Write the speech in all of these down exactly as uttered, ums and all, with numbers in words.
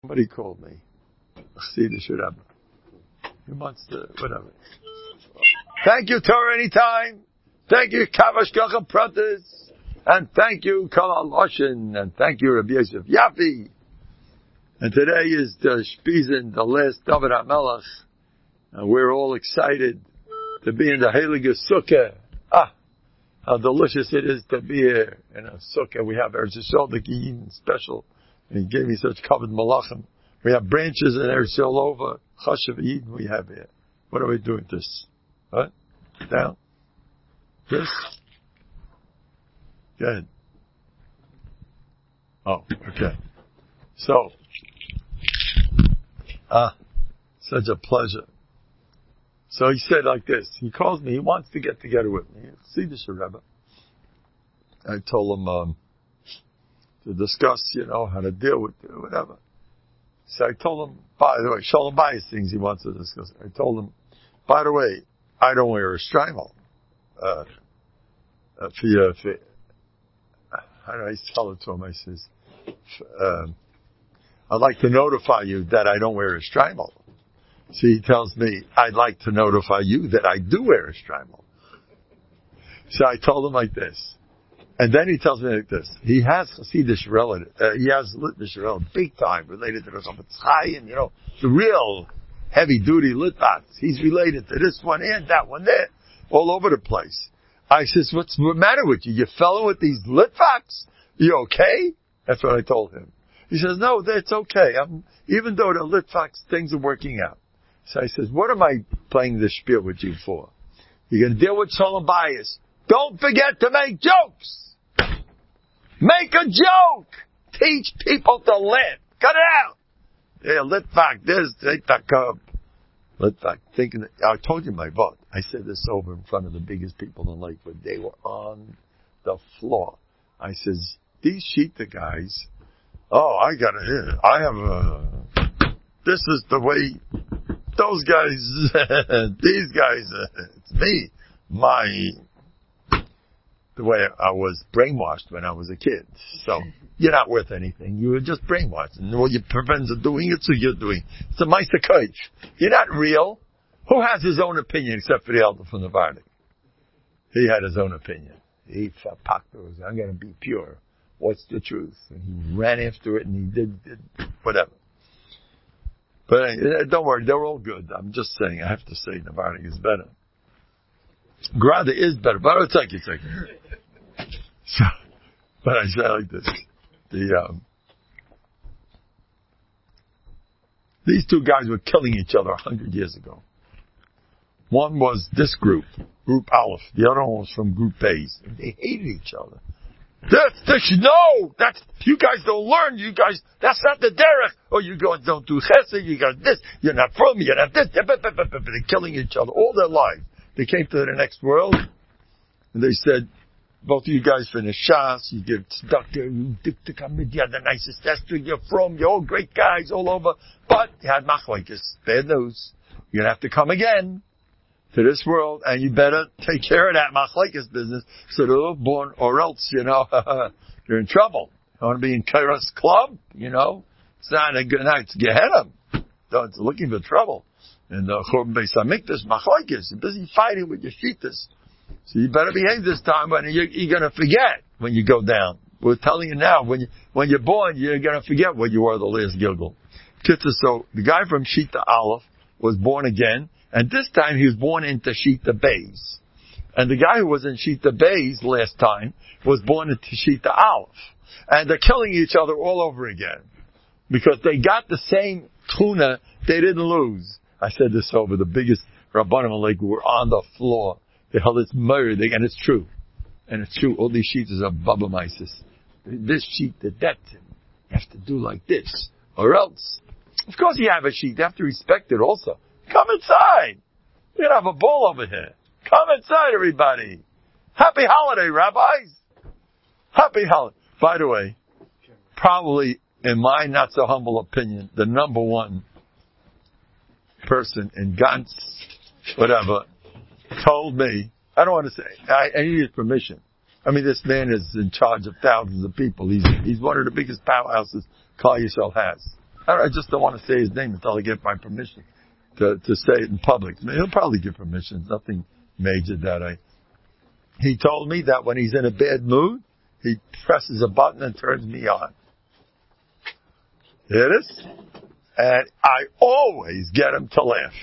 Somebody called me. See the Rebbe. He wants to, whatever. Thank you, Torah Anytime. Thank you, Kavash Kacham Pratis. And thank you, Kal Loshin. And thank you, Rabbi Yosef Yafi. And today is the Shpizin, the last David HaMelech. And we're all excited to be in the Heilige Sukkah. Ah, how delicious it is to be here in a Sukkah. We have Eretz Yisrael, the Giyim special. And he gave me such covered malachim. We have branches in Eretz Yisrael over. Chashav Eden we have here. What are we doing this? What? Down? This? Good. Oh, okay. So, ah, such a pleasure. So he said like this. He calls me. He wants to get together with me. See the Rebbe. I told him um, to discuss, you know, how to deal with it, whatever. So I told him, by the way, Shalom Bayis things he wants to discuss. I told him, by the way, I don't wear a strimal. Uh, uh, for, uh, for, how do I tell it to him? I says, um, I'd like to notify you that I don't wear a strimal. So he tells me, I'd like to notify you that I do wear a strimal. So I told him like this. And then he tells me like this. He has Hasidic relative. Uh, he has Litvish relative, big time, related to the Chofetz Chaim, you know, the real heavy-duty Litvaks. He's related to this one and that one there, all over the place. I says, what's the matter with you? You fell with these Litvaks? You okay? That's what I told him. He says, no, that's okay. I'm, even though the Litvaks, things are working out. So I says, what am I playing this spiel with you for? You're going to deal with Shalom Bayis. Don't forget to make jokes. Make a joke. Teach people to live. Cut it out. Yeah, Litvak this, Litvak Litvak thinking that, I told you my vote. I said this over in front of the biggest people in Lakewood. They were on the floor. I says, these Shita guys, oh, I got it here. I have a, this is the way, those guys, these guys, uh, it's me, my, the way I was brainwashed when I was a kid. So, you're not worth anything. You were just brainwashed. And all your friends are doing it, so you're doing it. It's a meister coach. You're not real. Who has his own opinion except for the elder from the Vardik? He had his own opinion. He thought, I'm going to be pure. What's the truth? And he ran after it and he did, did whatever. But uh, don't worry, they're all good. I'm just saying, I have to say Navardik is better. Grada is better, but I'll take you a second. So, but I say like this. The, um, these two guys were killing each other a hundred years ago. One was this group, Group Aleph. The other one was from Group A's. And they hated each other. That's, this, no! That's, you guys don't learn, you guys, that's not the derech. Oh, you guys don't do chesed, you got this, you're not from me, you're not this. They're killing each other all their lives. They came to the next world, and they said, both of you guys finish Shas, you give tzedakah, you diktik hamid, you're the nicest Esther, you're from, you're all great guys all over, but you had machlokes. Bad news. You're gonna have to come again to this world, and you better take care of that machlokes business, so they're all born, or else, you know, you're in trouble. You want to be in Kairos Club, you know, it's not a good night to get ahead of them. It's looking for trouble. And the Churban Beis Hamikdash, machlokes, you're busy fighting with your shitas. So you better behave this time, when you're, you're going to forget when you go down. We're telling you now, when you when you're born, you're going to forget what you were the last Gilgal. So the guy from Shita Aleph was born again, and this time he was born into Shita Beis. And the guy who was in Shita Beis last time was born into Shita Aleph. And they're killing each other all over again. Because they got the same tuna, they didn't lose. I said this over the biggest Rabbanim Alek who were on the floor. They held this murder, and it's true. And it's true. All these sheets are Baba Mises. This sheet, that, that, you have to do like this. Or else. Of course you have a sheet. You have to respect it also. Come inside. We're going to have a ball over here. Come inside, everybody. Happy holiday, rabbis. Happy holiday. By the way, probably, in my not so humble opinion, the number one person in Gantz, whatever, told me, I don't want to say, I, I need his permission. I mean, this man is in charge of thousands of people. He's he's one of the biggest powerhouses Klal Yisrael has. I, I just don't want to say his name until I get my permission to, to say it in public. I mean, he'll probably give permission. Nothing major that I... He told me that when he's in a bad mood, he presses a button and turns me on. Hear this? And I always get him to laugh.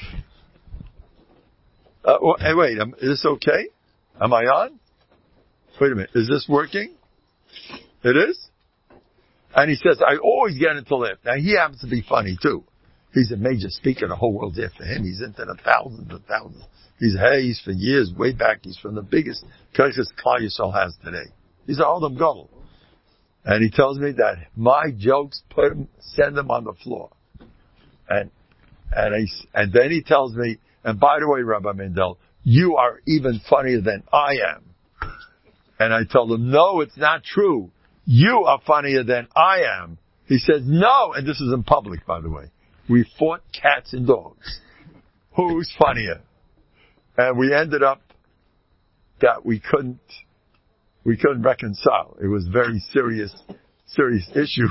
Uh, well, hey, wait, um, is this okay? Am I on? Wait a minute, is this working? It is? And he says, I always get him to laugh. Now, he happens to be funny, too. He's a major speaker. The whole world's after him. He's into the thousands and thousands. He's, hey, he's for years, way back. He's from the biggest churches Klal Yisrael has today. He's an Adam Gadol. And he tells me that my jokes put him, send him on the floor. And, and he, and then he tells me, and by the way, Rabbi Mendel, you are even funnier than I am. And I told him, no, it's not true. You are funnier than I am. He says, no, and this is in public, by the way. We fought cats and dogs. Who's funnier? And we ended up that we couldn't, we couldn't reconcile. It was a very serious, serious issue.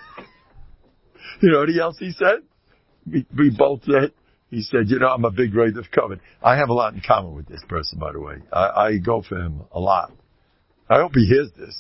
You know what else he said? We, we both said, he said, you know, I'm a big rate of covet. I have a lot in common with this person, by the way. I, I go for him a lot. I hope he hears this.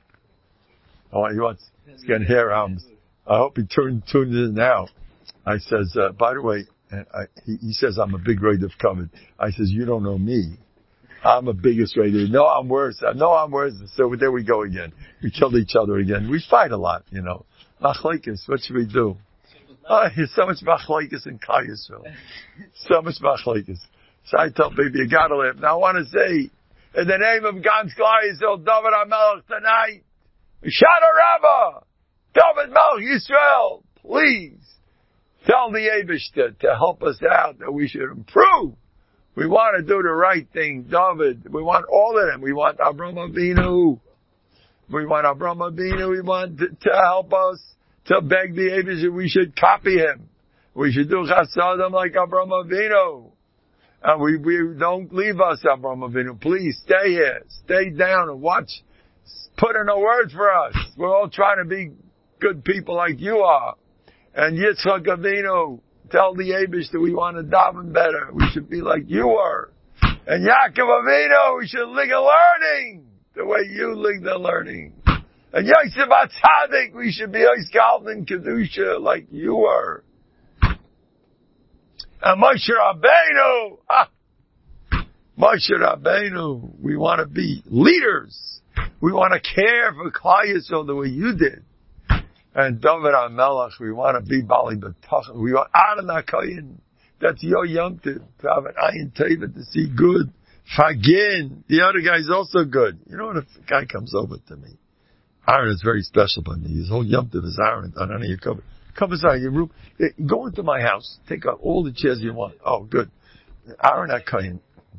Oh, he wants, he's getting hair arms. I hope he tuned, tuned in now. I says, uh, by the way, and I, he, he says I'm a big rate of covet. I says, you don't know me. I'm a biggest rate of, no, I'm worse. No, I'm worse. So there we go again. We killed each other again. We fight a lot, you know. Machlekes, what should we do? Oh, there's so much machlekes in Klal Yisrael. So much machlekes. So I tell people, you gotta laugh. Now I want to say, in the name of Gans Klal Yisrael, David HaMelech tonight, Shana Rabbah, David Melech Yisrael, please tell the Eibishter to help us out that we should improve. We want to do the right thing, David. We want all of them. We want Avraham Avinu. We want Avraham Avinu. We want to, to help us to beg the Eibishter. We should copy him. We should do chasadim like Avraham Avinu. And we, we don't leave us, Avraham Avinu. Please stay here. Stay down and watch. Put in a word for us. We're all trying to be good people like you are. And Yitzchak Avinu, tell the Eibush we want to daven better. We should be like you were. And Yaakov Avinu, we should live the learning the way you live the learning. And Yosef HaTzadik, we should be Oiskal and Kedusha like you were. And Moshe Rabbeinu, ah, Moshe Rabbeinu, we want to be leaders. We want to care for Klal Yisrael the way you did. And David HaMelech, we want to be Bali B'tachon. We want Aaron HaKoyin. That's your Yom Tov. To have an Ayin Teva to see good. Fagin. The other guy's also good. You know what, if a guy comes over to me, Aaron is very special by me. His whole Yom Tov is Aaron. On any of your cover. Come inside your room. Go into my house. Take out all the chairs you want. Oh, good. Aaron HaKoyin.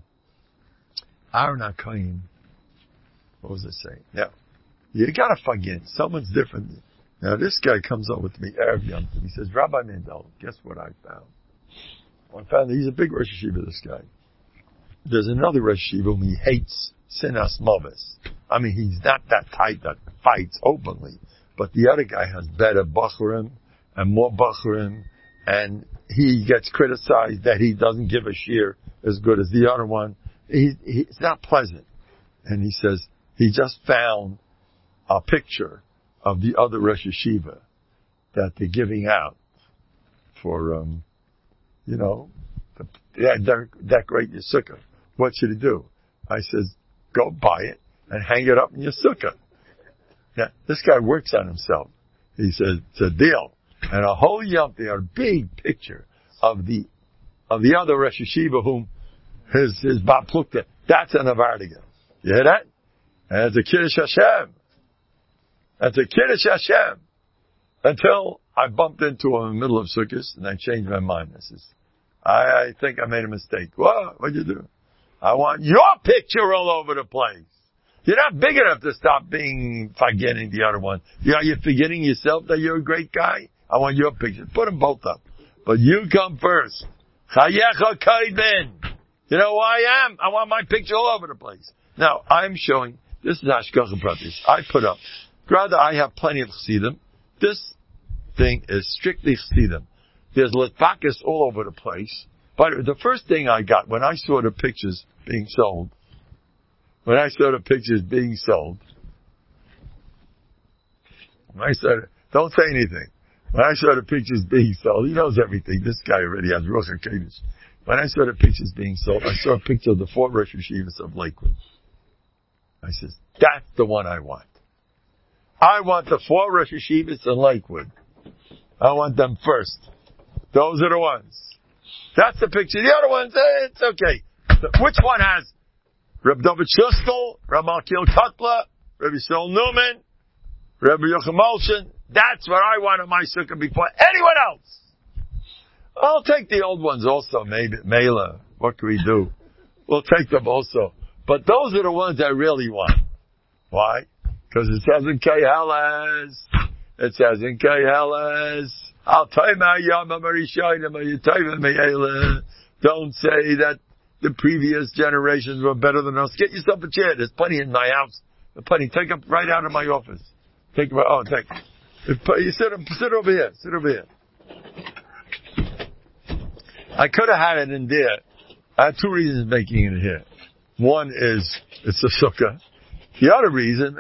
Aaron HaKoyin. What was I saying? Yeah. You gotta Fagin. Someone's different. Now this guy comes over to me, Erev Yom Tov. He says, Rabbi Mendel, guess what I found? Well, I found that he's a big Rosh Hashiva, this guy. There's another Rosh Hashiva whom he hates, Sinas Movis. I mean, he's not that type that fights openly. But the other guy has better Bachurim and more Bachurim, and he gets criticized that he doesn't give a shear as good as the other one. He, he, it's not pleasant. And he says, he just found a picture of the other Rosh Hashiva that they're giving out for, um, you know, to, yeah, decorate your sukkah. What should he do? I says, go buy it and hang it up in your sukkah. Yeah, this guy works on himself. He says, it's a deal. And a whole yom, they are a big picture of the, of the other Rosh Hashiva whom his, his Bab Plukta. That's an Avardiga. You hear that? And it's a Kiddush Hashem. That's a Kiddush Hashem. Until I bumped into him in the middle of Sukkot and I changed my mind. I says, I, I think I made a mistake. What? What'd you do? I want your picture all over the place. You're not big enough to stop being forgetting the other one. You are you forgetting yourself that you're a great guy? I want your picture. Put them both up. But you come first. Chayecha kaidben. You know who I am? I want my picture all over the place. Now, I'm showing, this is Hashgacha Pratis. I put up. Rather, I have plenty of Chassidim. This thing is strictly Chassidim. There's Litvakis all over the place. But the first thing I got when I saw the pictures being sold, when I saw the pictures being sold, when I saw it, don't say anything. When I saw the pictures being sold, he knows everything. This guy already has Rosh HaKodesh. When I saw the pictures being sold, I saw a picture of the four Rosh Yeshivas of Lakewood. I said, that's the one I want. I want the four Rosh Yeshivas in Lakewood. I want them first. Those are the ones. That's the picture. The other ones, eh, it's okay. Which one has Reb David Shustel, Reb Malkiel Kotler, Reb Yisrael Newman, Reb Yochim Olshin? That's what I want in my sukkah before anyone else. I'll take the old ones also, maybe, Mela. What can we do? We'll take them also. But those are the ones I really want. Why? Because it says in Keheles. It says in Keheles. I'll tell you my Yama Marishaina, don't say that the previous generations were better than us. Get yourself a chair. There's plenty in my house. There's plenty. Take them right out of my office. Take them. Oh, take. You sit, sit over here. Sit over here. I could have had it in there. I have two reasons making it here. One is it's a sukkah. The other reason,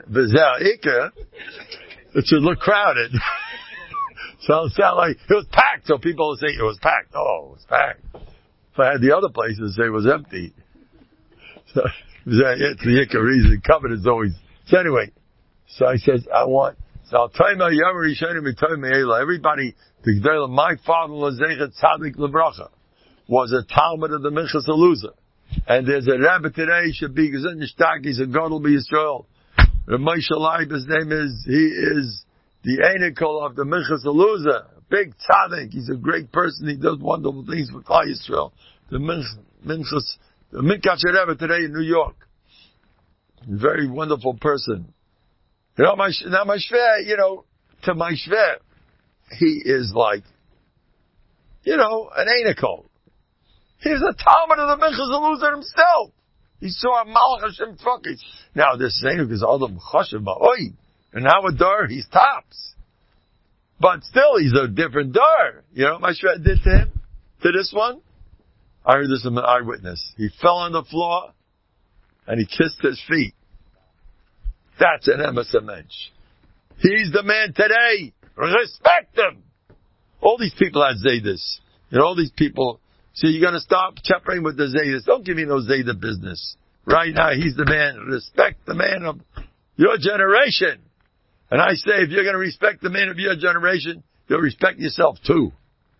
it should look crowded. So it sound like it was packed, so people would say it was packed. Oh, it was packed. If I had the other places say it was empty. So it's the Ikka reason. Covered is always. So anyway, so I said, I want, so I'll tell you my Yamar Yishanim, I tell you my everybody, my father was Zechet Tzadik Lebracha, was a Talmud of the Minchas Eluzah. And there's a rabbi today, should be Gezin Yishtak, he's a Gadol B'Yisrael. Moshe Leib, his name is, he is the Einikol of the Minchas Eluzah, big tzaddik. He's a great person. He does wonderful things for Klal Yisrael. The Minchas, the Minkash Rebbe today in New York. A very wonderful person. You know, my, now my shver, you know, to my shver, he is like, you know, an Einikol. He's a Talmud of the Minchas Eluzah himself. He saw a Malach Hashem Tzvakis. Now this Einik is Adam Chashem Ba'oi. And now with Dar, he's tops. But still, he's a different Dar. You know what my shred did to him? To this one? I heard this from an eyewitness. He fell on the floor, and he kissed his feet. That's an emes mensch. He's the man today. Respect him. All these people had Zaydis. You know, all these people. So you're going to stop chappering with the Zaydis. Don't give me no Zayda business. Right now, he's the man. Respect the man of your generation. And I say, if you're going to respect the man of your generation, you'll respect yourself too.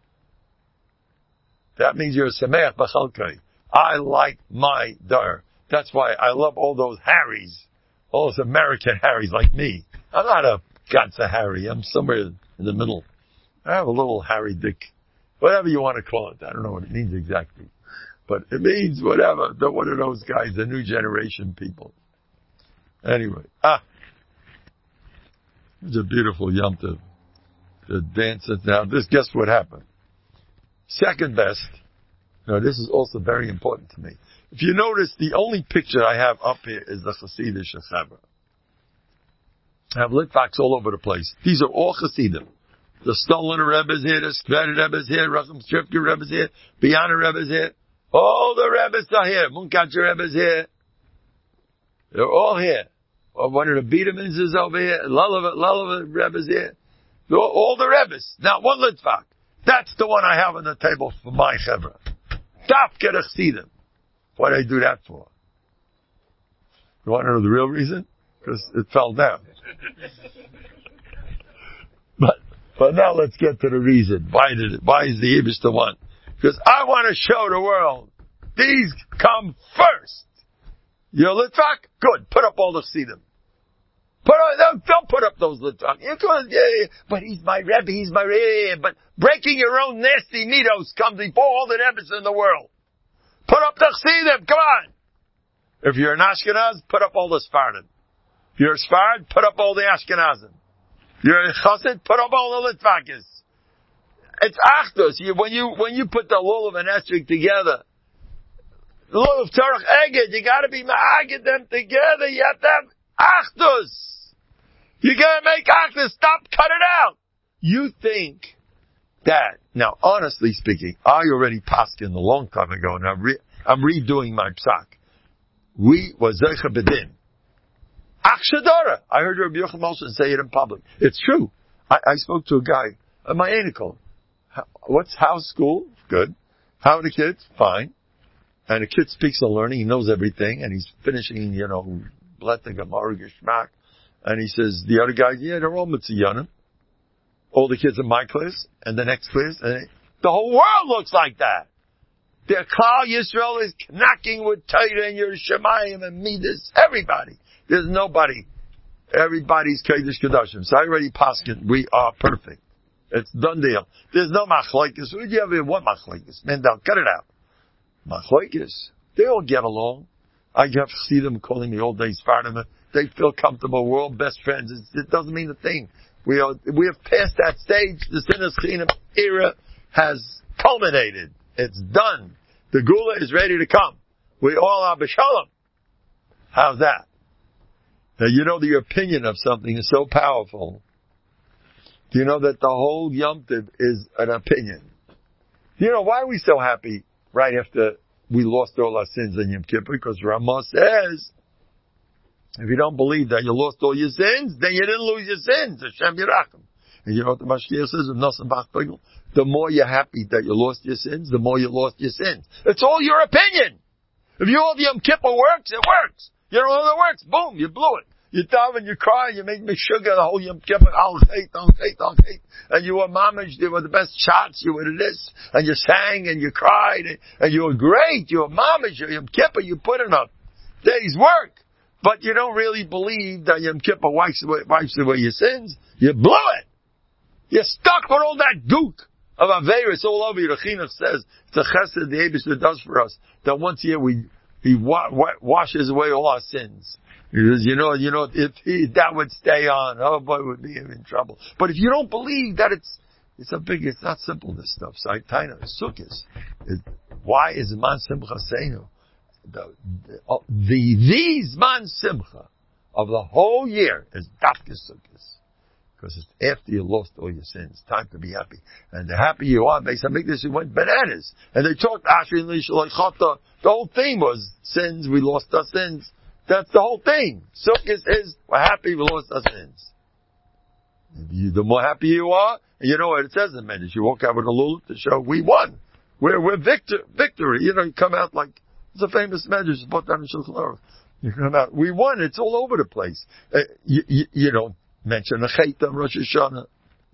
That means you're a Sameach B'chalkai. I like my Dar. That's why I love all those Harrys. All those American Harrys like me. I'm not a Gatsa Harry. I'm somewhere in the middle. I have a little Harry Dick. Whatever you want to call it. I don't know what it means exactly. But it means whatever. They're one of those guys, the new generation people. Anyway. Ah. It's a beautiful Yom Tov. The dances now. This, guess what happened? Second best. Now this is also very important to me. If you notice, the only picture I have up here is the Hasidic Chevra. I have Litvaks all over the place. These are all Hasidim. The Stolen Rebbe is here, the Skvered Rebbe is here, Racham Stripke Rebbe is here, Biana Rebbe is here. All the Rebbes are here. Munkacher Rebbe is here. They're all here. Or one of the Biedermans is over here. Lulava, Lulava Rebbe is here. All, all the Rebbes. Not one Litvak. That's the one I have on the table for my Chevra. Dafke Chasidim. What did I do that for? You want to know the real reason? Because it fell down. but but now let's get to the reason. Why did it? Why is the Ibish the one? Because I want to show the world. These come first. You're Litvak? Good. Put up all the Chassidim. Put up, don't, don't put up those Litvak. Yeah, yeah, but he's my Rebbe, he's my Rebbe. But breaking your own nasty mitos comes before all the Rebbes in the world. Put up the Chassidim, come on. If you're an Ashkenaz, put up all the Sfardim. If you're a Sfard, put up all the Ashkenazim. You're a Chassid, put up all the Litvakis. It's Achdus. You, when you, when you put the Lulav and Esrik together, the Lulav Tarach Eged, you gotta be Ma'agid them together. You have to have Achdus. You gotta make Achdus. Stop, cut it out. You think that, now honestly speaking, I already paskined a long time ago, and I'm, re- I'm redoing my psak. We was Zeicha Bedin. Akshadara. I heard Rabbi Yochanan Moshe say it in public. It's true. I, I spoke to a guy, uh, my ankle. What's how's school? Good. How are the kids? Fine. And the kid speaks and learning. He knows everything, and he's finishing, you know, Bleta Gemara Geshmak. And he says, the other guys, yeah, they're all Mitziyanim. All the kids in my class, and the next class, and the whole world looks like that. The Klal Yisrael is knocking with Torah and Yerushalayim and Midas. Everybody. There's nobody. Everybody's Kodesh Kedoshim. So I already paskin. We are perfect. It's done deal. There's no machlokes. Would you ever want machlokes? Mendel, cut it out. Machlokes. They all get along. I have to see them calling me all day Sfardim. They feel comfortable. We're all best friends. It's, it doesn't mean a thing. We are, we have passed that stage. The Sinas Chinam era has culminated. It's done. The Gula is ready to come. We all are b'shalom. How's that? Now you know the opinion of something is so powerful. Do you know that the whole Yom Tov is an opinion? You know, why are we so happy right after we lost all our sins in Yom Kippur? Because Ramah says, if you don't believe that you lost all your sins, then you didn't lose your sins. Hashem Yerachim. And you know what the Mashkiach says in Nosson Bach Pigel? The more you're happy that you lost your sins, the more you lost your sins. It's all your opinion. If you hold Yom Kippur works, it works. You don't know it works, boom, you blew it. You dive and you cry, you make me sugar the whole Yom Kippur, I'll hate, I'll hate, I'll hate. And you were mamish, they were the best shots, you were this, and you sang and you cried, and, and you were great, you were mamish, Yom Kippur, you put in a day's work. But you don't really believe that Yom Kippur wipes away, wipes away your sins. You blew it. You're stuck with all that gook of Averis all over you. The Chinuch says, it's a chesed the Eibishter does for us, that once a year we, he wa- wa- washes away all our sins. He says, you know, you know, if he, that would stay on, oh boy, would be in trouble. But if you don't believe that it's, it's a big, it's not simple, this stuff. So I taina, sukkahs. Why is man simcha seinu? The, the, the, the Zman Simcha of the whole year is Dafka Sukkos. Because it's after you lost all your sins. Time to be happy. And the happier you are, makes them make this, you went bananas. And they talked, Ashri and Lisha, like Chata. The whole thing was sins, we lost our sins. That's the whole thing. Sukkos is, we're happy, we lost our sins. You, the more happy you are, and you know what it says in Medrash, you walk out with a lulav to show we won. We're, we're victor, victory. You know, you come out like, it's a famous medrash. It's put down in Shulchan Aruch. You come out. We won. It's all over the place. Uh, you, you, you don't mention a Chayta, Rosh Hashanah.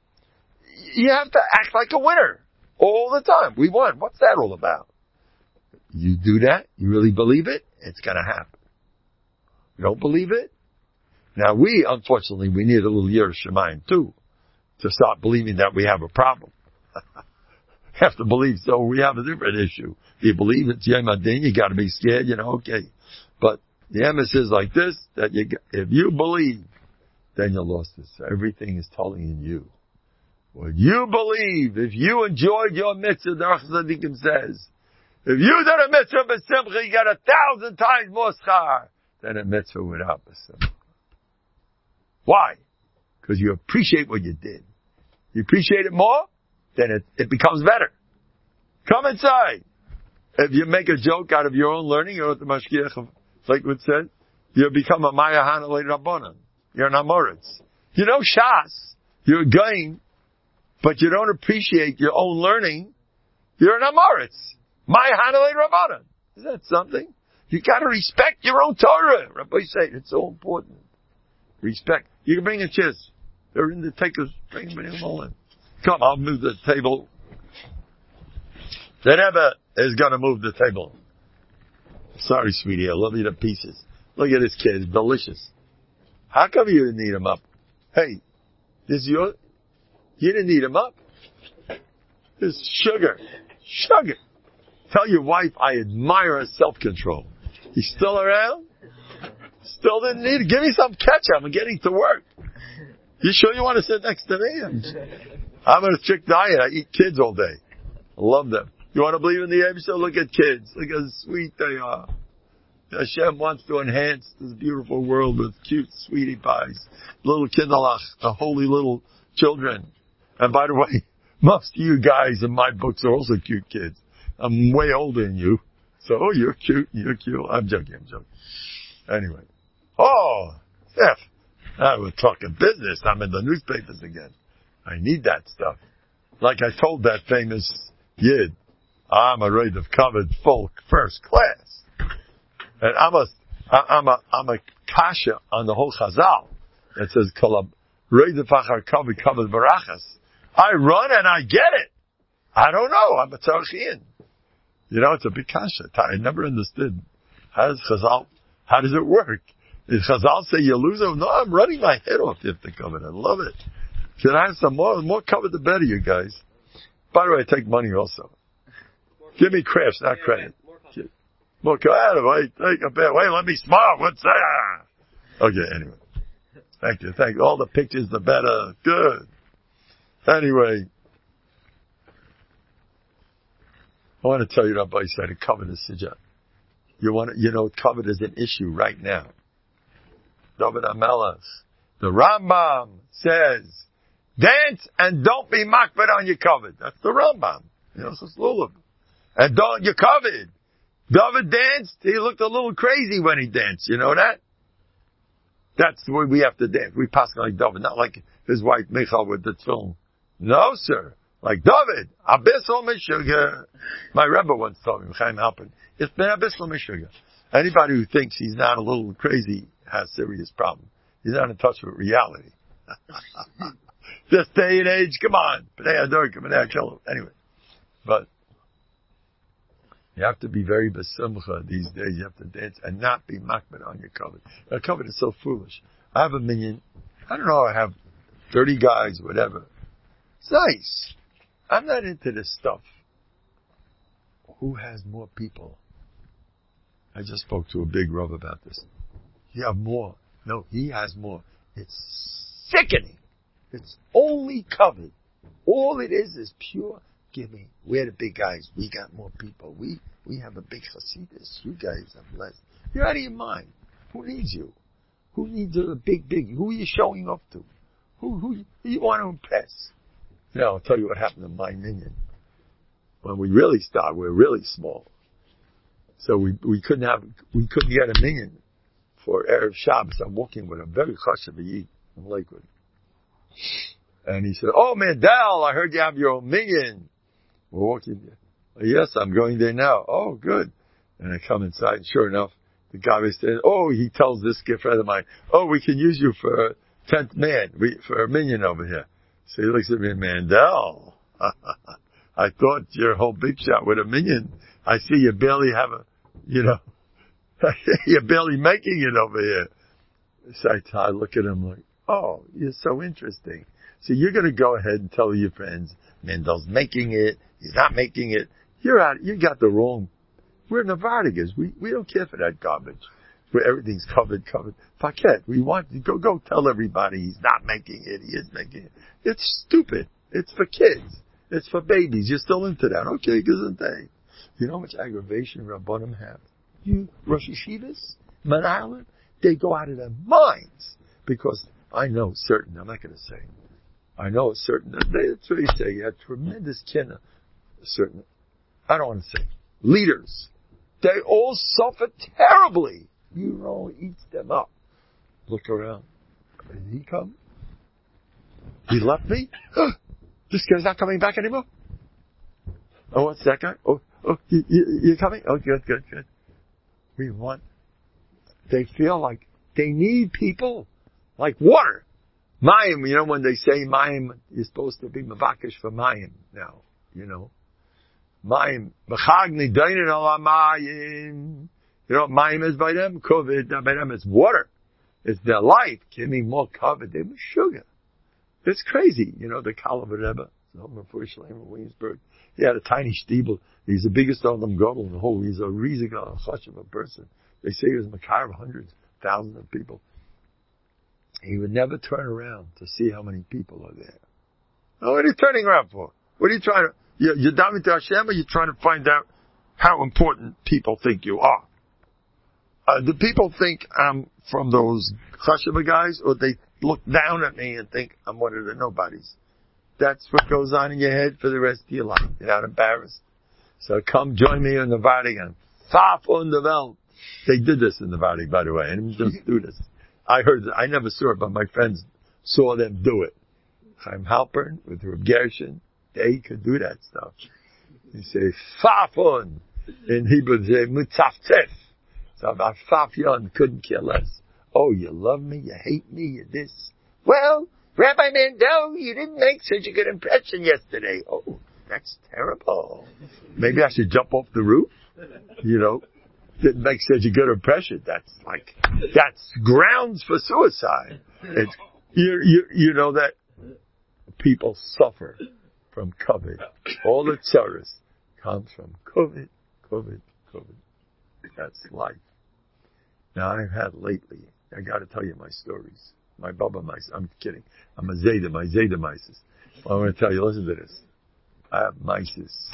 You have to act like a winner all the time. We won. What's that all about? You do that. You really believe it. It's going to happen. You don't believe it. Now we, unfortunately, we need a little Yiras Shamayim too to start believing that we have a problem. Have to believe, so we have a different issue. You believe it's Yom Adin, you gotta be scared, you know, okay. But the emes is like this, that you, if you believe, then you lost it. So everything is totally in you. When you believe, if you enjoyed your mitzvah, the Aruch Tzadikim says, if you did a mitzvah b'simcha, you got a thousand times more schar than a mitzvah without b'simcha. Why? Because you appreciate what you did. You appreciate it more, then it, it becomes better. Come inside. If you make a joke out of your own learning, you know what the Mashkiach of Lakewood said? You become a Maya Hanalei Rabbanan. You're an Amoritz. You know Shas. You're a Gain. But you don't appreciate your own learning. You're an Amoritz. Maya Hanalei Rabbanan. Is that something? You gotta respect your own Torah. Rabbi said it's so important. Respect. You can bring a chairs. They're in the takers. Bring them all in. Come, I'll move the table. The Rebbe is going to move the table. Sorry, sweetie, I love you to pieces. Look at this kid, it's delicious. How come you didn't eat him up? Hey, this is your, you didn't eat him up? This is sugar. Sugar. Tell your wife I admire her self-control. He's still around? Still didn't eat it? Give me some ketchup, I'm getting to work. You sure you want to sit next to me? I'm, I'm on a strict diet. I eat kids all day. I love them. You want to believe in the Eibishter? Look at kids. Look how sweet they are. Hashem wants to enhance this beautiful world with cute sweetie pies. Little kinderlach, the holy little children. And by the way, most of you guys in my books are also cute kids. I'm way older than you. So, oh, you're cute, you're cute. I'm joking, I'm joking. Anyway. Oh, Steph. Now we're talking business. I'm in the newspapers again. I need that stuff. Like I told that famous Yid, I'm a raid of covered full first class. And I'm a, I'm a, I'm a kasha on the whole Chazal. It says, raid of achar covered covered barachas. I run and I get it. I don't know. I'm a tzarchian. You know, it's a big kasha. I never understood. How does Chazal, how does it work? Did Chazal say you lose it? No, I'm running my head off if they cover it. I love it. Can I have some more? The more covered, the better, you guys. By the way, I take money also. Give me crafts, not credit. More credit. Wait, take a bit. Wait, let me smile. What's that? Okay, anyway. Thank you. Thank you. All the pictures, the better. Good. Anyway. I want to tell you, Rabbi said, covet is sijat. You want to, you know, covet is an issue right now. David Amelas. The Rambam says, dance and don't be makbid on your covet. That's the Rambam. You know, it's lulav. And don't, you're covered. David danced. He looked a little crazy when he danced. You know that? That's the way we have to dance. We pass like David, not like his wife Michal with the tefillin. No, sir. Like David, abyssal mishuga. My Rebbe once told me, Chaim Halpin, it's been abyssal mishuga. Anybody who thinks he's not a little crazy has serious problem. He's not in touch with reality. This day and age, come on. Anyway, but you have to be very besimcha these days. You have to dance and not be makbid on your covet. Your covet is so foolish. I have a minion. I don't know. I have thirty guys, whatever. It's nice. I'm not into this stuff. Who has more people? I just spoke to a big Rav about this. You have more. No, he has more. It's sickening. It's only covered. All it is is pure. Give me. We're the big guys. We got more people. We we have a big Hasidus. You guys are blessed. You're out of your mind. Who needs you? Who needs a big, big? Who are you showing off to? Who who, who you want to impress? You know, I'll tell you what happened to my minion. When we really started, we were really small. So we we couldn't have we couldn't get a minion for Erev Shabbos. I'm walking with a very chashav yid in Lakewood. And he said, oh, Mandel, I heard you have your own minion. We're walking there. Yes, I'm going there now. Oh, good. And I come inside, and sure enough, the guy said, oh, he tells this good friend of mine, oh, we can use you for a tenth man, we, for a minion over here. So he looks at me, Mandel, I thought your whole big shot with a minion. I see you barely have a, you know, you're barely making it over here. So I, I look at him like, oh, you're so interesting. So you're going to go ahead and tell your friends, Mendel's making it, he's not making it. You're out, you got the wrong. We're Navardigas. We, we don't care for that garbage. Where everything's covered, covered. Paquette, we want to go, go tell everybody he's not making it, he is making it. It's stupid. It's for kids. It's for babies. You're still into that. Okay, gesundheit. You know how much aggravation Rabbanim have? You, Rosh Yeshivas, Mount Island, they go out of their minds. Because I know certain, I'm not going to say, I know certain, that's what you say, you have tremendous kin of certain, I don't want to say, leaders. They all suffer terribly. You know, eats them up. Look around. Did he come? He left me? This guy's not coming back anymore? Oh, what's that guy? Oh, oh, you, you, you're coming? Oh, good, good, good. We want, they feel like they need people. Like water. Mayim, you know, when they say Mayim, you're supposed to be Mavakish for Mayim now, you know. Mayim. Mechagni dainin ala Mayim. You know what Mayim is by them? Kovid, by them it's water. It's their life. Give me more covered. They were sugar. It's crazy. You know, the Kalav Rebbe, in Williamsburg, he had a tiny steeple. He's the biggest of them Gadol in the whole. He's a Riziga, such of a person. They say he was Makar of hundreds, thousands of people. He would never turn around to see how many people are there. Oh, what are you turning around for? What are you trying to, you're, you're diving to Hashem, or you're trying to find out how important people think you are? Uh, do people think I'm from those Chasheva guys, or they look down at me and think I'm one of the nobodies? that's what goes on in your head for the rest of your life. You're not embarrassed. So come join me in the Vatican. Far on the Welt. They did this in the Vatican, by the way. And just do this. I heard, I never saw it, but my friends saw them do it. Chaim Halpern with Reb Gershon, they could do that stuff. They say, Fafon. In Hebrew, they say, Mutzaftef. So about Fafyon couldn't care less. Oh, you love me, you hate me, you this. Well, Rabbi Mandel, you didn't make such a good impression yesterday. Oh, that's terrible. Maybe I should jump off the roof? You know, didn't make such a good impression. That's like, that's grounds for suicide. It's, you, you, you know that people suffer from COVID. All the tzaras comes from COVID, COVID, COVID. That's life. Now I've had lately, I gotta tell you my stories. My Baba Mice, I'm kidding. I'm a Zeta, my Zeta Mices. Well, I'm gonna tell you, listen to this. I have Mices.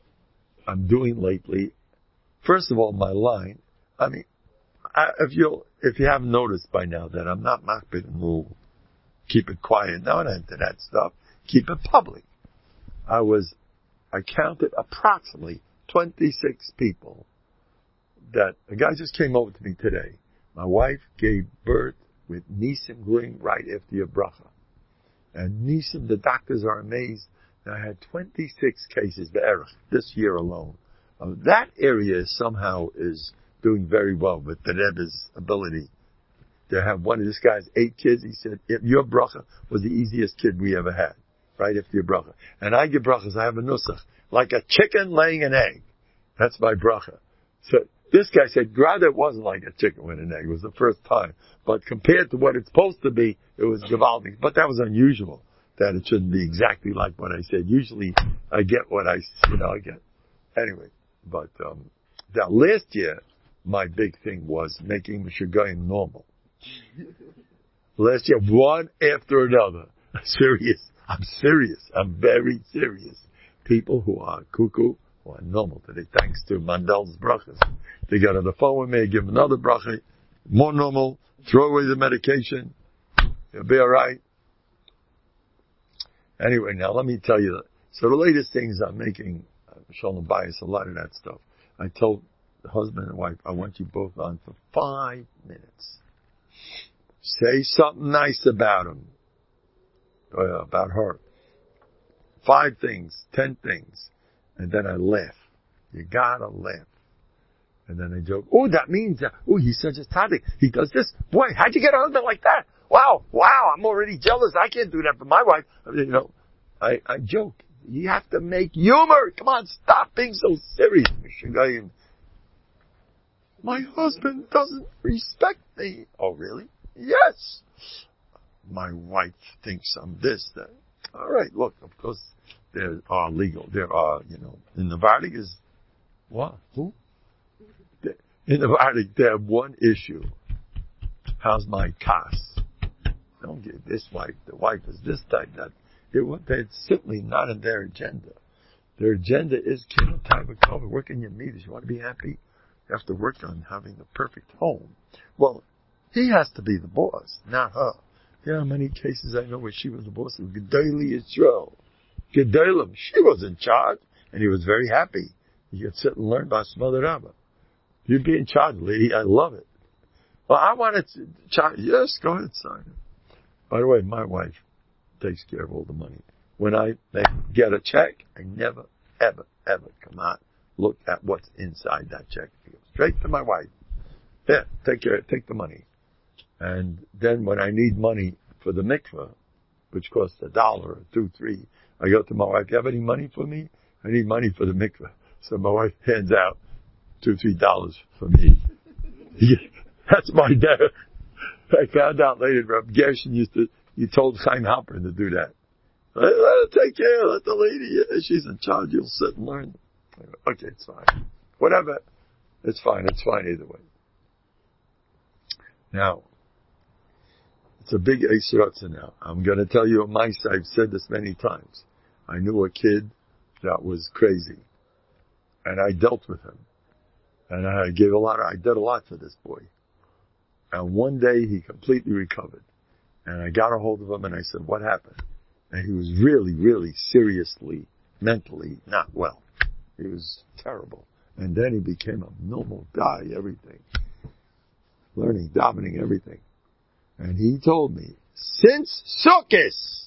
I'm doing lately, first of all, my line, I mean, I, if you if you haven't noticed by now that I'm not makbid and rule, keep it quiet, no, not into that stuff, keep it public. I was, I counted approximately twenty-six people that, a guy just came over to me today. My wife gave birth with Nisim Gluing right after your bracha. And Nisim, the doctors are amazed. I had twenty-six cases be'erach this year alone. Uh, that area somehow is doing very well with the Rebbe's ability to have one of this guy's eight kids. He said, your bracha was the easiest kid we ever had, right after your bracha. And I give brachas, I have a nusach, like a chicken laying an egg. That's my bracha. So this guy said, Grada, it wasn't like a chicken with an egg. It was the first time. But compared to what it's supposed to be, it was gewaldig. But that was unusual, that it shouldn't be exactly like what I said. Usually I get what I, you know, I get. Anyway, but, um, now last year, my big thing was making Meshuggahim normal. Last year, one after another. Serious. I'm serious. I'm very serious. People who are cuckoo, who are normal today, thanks to Mandel's brachas. They got on the phone with me, give them another bracha, more normal, throw away the medication, you'll be alright. Anyway, now let me tell you, so the latest things I'm making, uh, Shalom Bayis, a lot of that stuff. I told the husband and wife, I want you both on for five minutes. Say something nice about him, uh, about her. Five things, ten things. And then I laugh. You gotta laugh. And then I joke, oh, that means, that, oh, he's such a tzaddik. He does this. Boy, how'd you get a husband like that? Wow, wow, I'm already jealous. I can't do that for my wife. You know, I, I joke. You have to make humor. Come on, stop being so serious. My husband doesn't respect me. Oh, really? Yes. My wife thinks I'm this, that. All right, look, of course, there are legal, there are, you know, in the Vatican is, what? Who? In the Vatican, they have one issue. How's my kas? Don't get this wife. The wife is this type, that. It, it's simply not in their agenda. Their agenda is kill type of cover, work in your meters. You want to be happy? You have to work on having the perfect home. Well, he has to be the boss, not her. You know how many cases I know where she was the boss of Gedali Yisrael. Gedalim, she was in charge, and he was very happy. You could sit and learn about Mother Rabbah. You'd be in charge, lady. I love it. Well, I wanted to charge. Yes, go ahead, sign it. By the way, my wife takes care of all the money. When I get a check, I never, ever, ever come out, look at what's inside that check. I go straight to my wife. Yeah, take care, take the money. And then when I need money for the mikveh, which costs a dollar or two, three, I go to my wife, you have any money for me? I need money for the mikveh. So my wife hands out two, three dollars for me. That's my dad. I found out later, Reb Gershon used to, he told Chaim Halpern to do that. Let, let her take care, let the lady, yeah, she's in charge, you'll sit and learn. I go, okay, it's fine. Whatever. It's fine, it's fine either way. Now, it's a big Eisratza now. I'm going to tell you a mice. I've said this many times. I knew a kid that was crazy, and I dealt with him, and I gave a lot. Of, I did a lot for this boy. And one day he completely recovered, and I got a hold of him and I said, "What happened?" And he was really, really seriously, mentally not well. He was terrible. And then he became a normal guy, everything. Learning, davening, everything. And he told me, since Sukkot,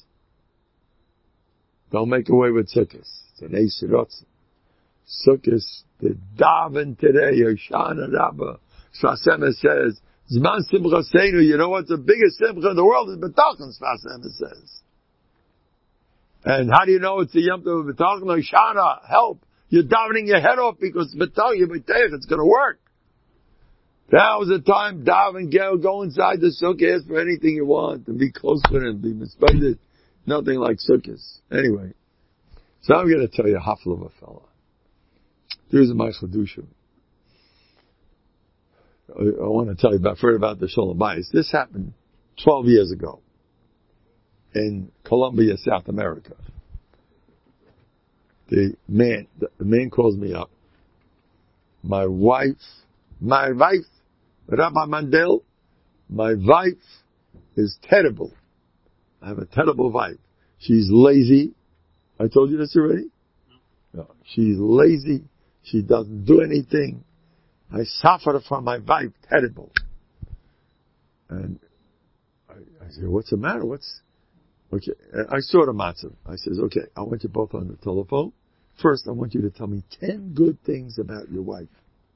don't make away with Sukkot. It's an Eis Rotzen. Sukkot, the daven today, Yoshana Rabbah. Sfas Emes says, Zman Simcha Seinu, you know what's the biggest Simcha in the world is B'tachon, Sfas Emes says. And how do you know it's the Yom Tov B'tachon? Yoshana, help. You're davening your head off because B'tachon, you're B'tachon, it's gonna work. That was the time, daven, go, go inside the Sukkah, ask for anything you want, and be close with him, be mispended. Nothing like Sukkot. Anyway, so I'm going to tell you a hafla of a fella. Here's my Chedushim. I, I want to tell you about, first about the Shalom Bayis. This happened twelve years ago in Colombia, South America. The man, the man calls me up. My wife, my wife, Rabbi Mandel, my wife is terrible. I have a terrible wife. She's lazy. I told you this already? No. No. She's lazy. She doesn't do anything. I suffer from my wife. Terrible. And I, I said, what's the matter? What's, okay. I saw the matzah. I says, okay, I want you both on the telephone. First, I want you to tell me ten good things about your wife.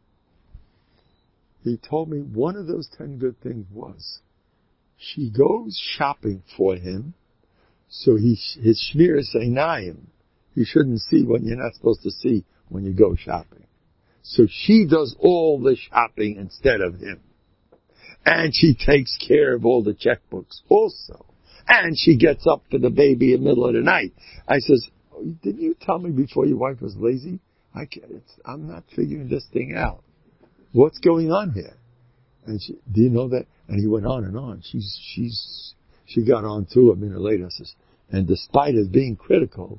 He told me one of those ten good things was, she goes shopping for him, so he, his shmiras einayim, you shouldn't see what you're not supposed to see when you go shopping. So she does all the shopping instead of him. And she takes care of all the checkbooks also. And she gets up for the baby in the middle of the night. I says, oh, didn't you tell me before your wife was lazy? I can't, it's, I'm not figuring this thing out. What's going on here? And she, do you know that? And he went on and on. She's, she's, she got on too a minute later. Says, and despite us being critical,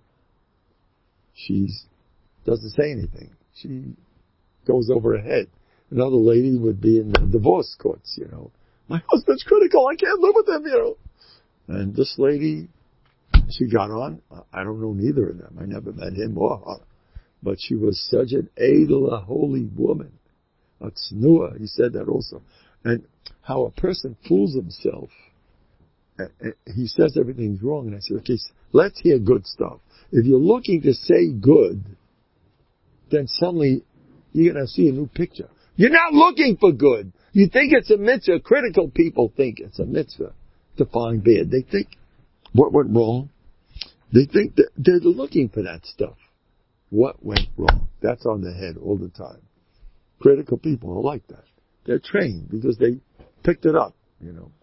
she's, doesn't say anything. She goes over her head. Another lady would be in the divorce courts, you know. My husband's critical. I can't live with him, you know. And this lady, she got on. I don't know neither of them. I never met him or her. But she was such an edel, a holy woman. A tznuah, he said that also. And how a person fools himself. He says everything's wrong. And I said, okay, let's hear good stuff. If you're looking to say good, then suddenly you're going to see a new picture. You're not looking for good. You think it's a mitzvah. Critical people think it's a mitzvah to find bad. They think, what went wrong? They think that they're looking for that stuff. What went wrong? That's on their head all the time. Critical people are like that. They're trained because they picked it up, you know,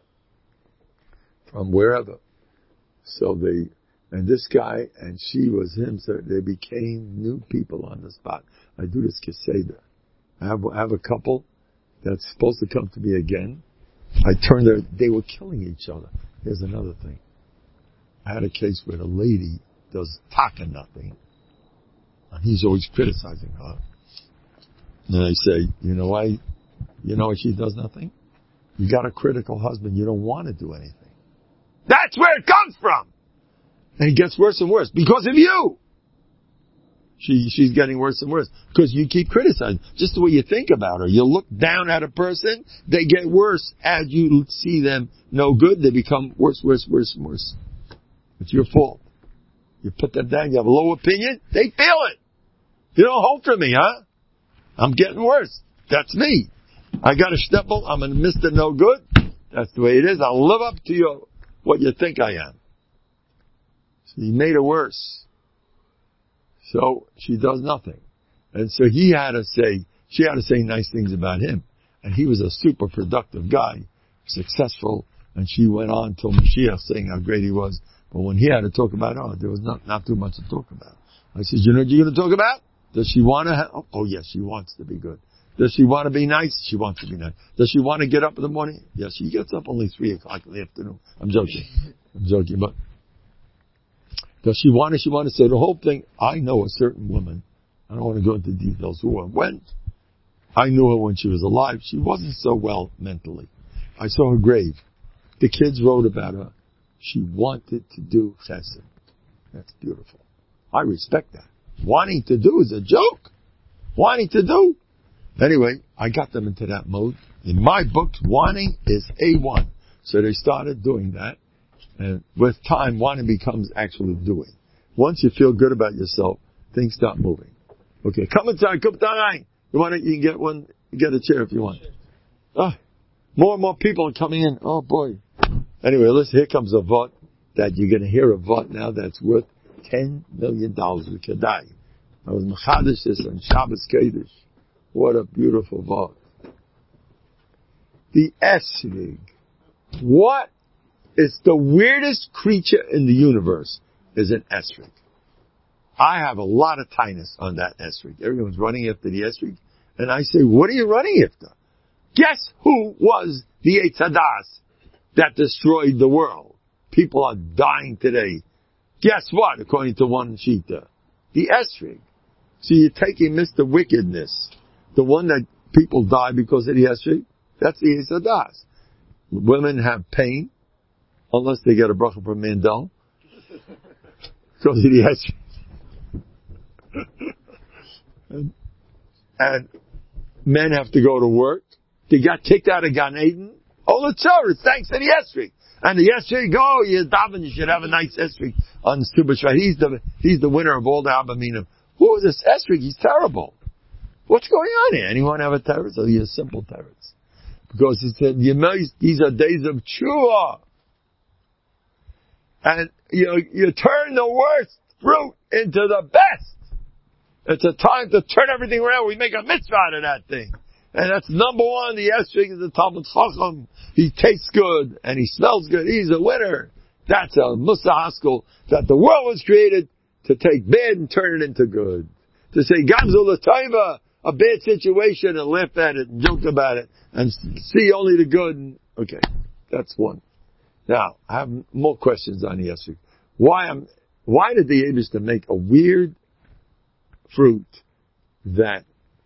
from wherever. So they, and this guy and she was him, so they became new people on the spot. I do this keseda. I have, I have a couple that's supposed to come to me again. I turned their, they were killing each other. Here's another thing. I had a case where the lady does taka nothing, and he's always criticizing her. And I say, you know why, you know why she does nothing? You got a critical husband, you don't want to do anything. That's where it comes from! And it gets worse and worse, because of you! She, she's getting worse and worse, because you keep criticizing. Just the way you think about her. You look down at a person, they get worse as you see them no good, they become worse, worse, worse, and worse. It's your fault. You put them down, you have a low opinion, they feel it! You don't hope for me, huh? I'm getting worse. That's me. I got a stipple. I'm a Mister No Good. That's the way it is. I'll live up to your, what you think I am. So he made it worse. So she does nothing. And so he had to say, she had to say nice things about him. And he was a super productive guy, successful. And she went on till Mashiach saying how great he was. But when he had to talk about her, there was not, not too much to talk about. I said, you know what you're going to talk about? Does she want to have, oh yes, she wants to be good. Does she want to be nice? She wants to be nice. Does she want to get up in the morning? Yes, she gets up only three o'clock in the afternoon. I'm joking. I'm joking, but does she want to, she want to say the whole thing? I know a certain woman. I don't want to go into details who and when. I knew her when she was alive. She wasn't so well mentally. I saw her grave. The kids wrote about her. She wanted to do chesed. That's beautiful. I respect that. Wanting to do is a joke. Wanting to do. Anyway, I got them into that mode. In my books, wanting is A one. So they started doing that. And with time, wanting becomes actually doing. Once you feel good about yourself, things start moving. Okay, come inside, come down. You want to, you can get one, get a chair if you want. Ah, more and more people are coming in. Oh boy. Anyway, listen, here comes a vote that you're going to hear a vote now that's worth ten million dollars. We could die. I was Machadish this on Shabbos Kodesh. What a beautiful vote. The esrig. What is the weirdest creature in the universe is an esrig. I have a lot of tightness on that esrig. Everyone's running after the esrig. And I say, what are you running after? Guess who was the Eitz Hadas that destroyed the world? People are dying today. Guess what? According to one Shita. The esrig. So you're taking Mister Wickedness, the one that people die because of the esrig. That's the Eitz Hadas. Women have pain, unless they get a bracha from Mandel, because of the esrig. and, and men have to go to work. They got kicked out of Gan Eden. Oh, the Torah, thanks to the esrig. And the esrig, oh, you daven, you should have a nice esrig on Stuba Shvat. He's the, he's the winner of all the Abaminim. Who is this esrig? He's terrible. What's going on here? Anyone have a terrorist? Oh, you're a simple terrorist. Because he said, you know, these are days of tshuva. And you, you turn the worst fruit into the best. It's a time to turn everything around. We make a mitzvah out of that thing. And that's number one. The esrig is the Talmud Chacham. He tastes good and he smells good. He's a winner. That's a Musa Haskell that the world was created to take bad and turn it into good. To say Gamzul Lataiva, a bad situation, and laugh at it and joke about it and see only the good. And, okay, that's one. Now, I have more questions on the esrig. Why am, why did the Eibishter make a weird fruit that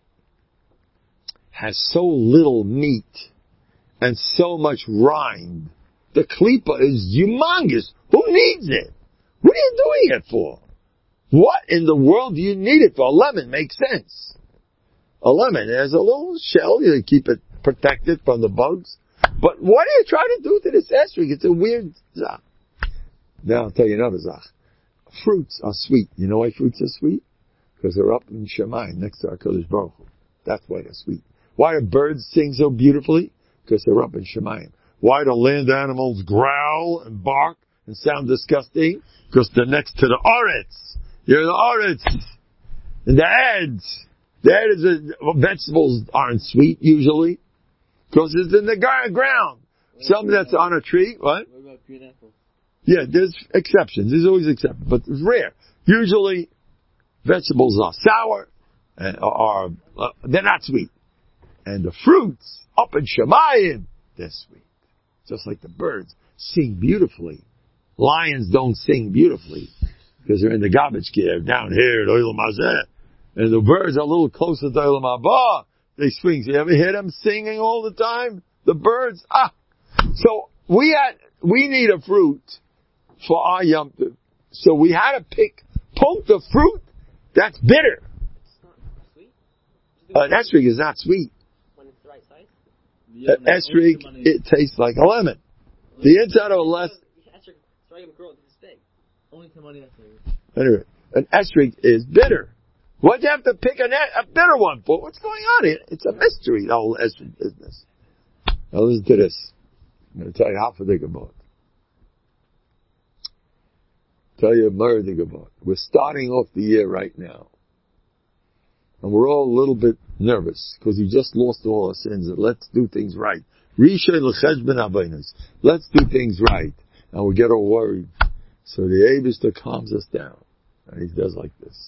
has so little meat and so much rind? The klipa is humongous. Who needs it? What are you doing it for? What in the world do you need it for? A lemon makes sense. A lemon has a little shell. You keep it protected from the bugs. But what are you trying to do to this esrig? It's a weird zach. Now I'll tell you another zach. Fruits are sweet. You know why fruits are sweet? Because they're up in Shemayim next to HaKadosh Baruch Hu. That's why they're sweet. Why do birds sing so beautifully? Because they're up in Shemayim. Why do land animals growl and bark and sound disgusting? Because they're next to the Oretz. You're the Oretz. And the Eds. The Eds, are, vegetables aren't sweet usually. Because it's in the ground. Something that's on a tree, what? What about green apples? Yeah, there's exceptions. There's always exceptions. But it's rare. Usually, vegetables are sour, and are, uh, they're not sweet. And the fruits, up in Shemayim, they're sweet. Just like the birds sing beautifully. Lions don't sing beautifully, because they're in the garbage can down here at Olam Hazeh. And the birds are a little closer to Olam Haba. They swing. So you ever hear them singing all the time? The birds, ah! So we had, we need a fruit for our Yom Tov. So we had to pick, poke the fruit that's bitter. It's not sweet? Uh, an esrig is not sweet. When it's the right size? An esrig, it tastes like a lemon. The inside of a less... Esrig, sorry, I'm growing this big. Only Tamani esrig. Anyway, an esrig is bitter. Why'd you have to pick an, a bitter one for? What's going on here? It's a mystery, the whole esrig business. Now listen to this. I'm going to tell you how to think about it. Tell you a murder about it. We're starting off the year right now. And we're all a little bit nervous because we just lost all our sins. And let's do things right. Let's do things right. And we get all worried. So the Eibishter calms us down. And he does like this.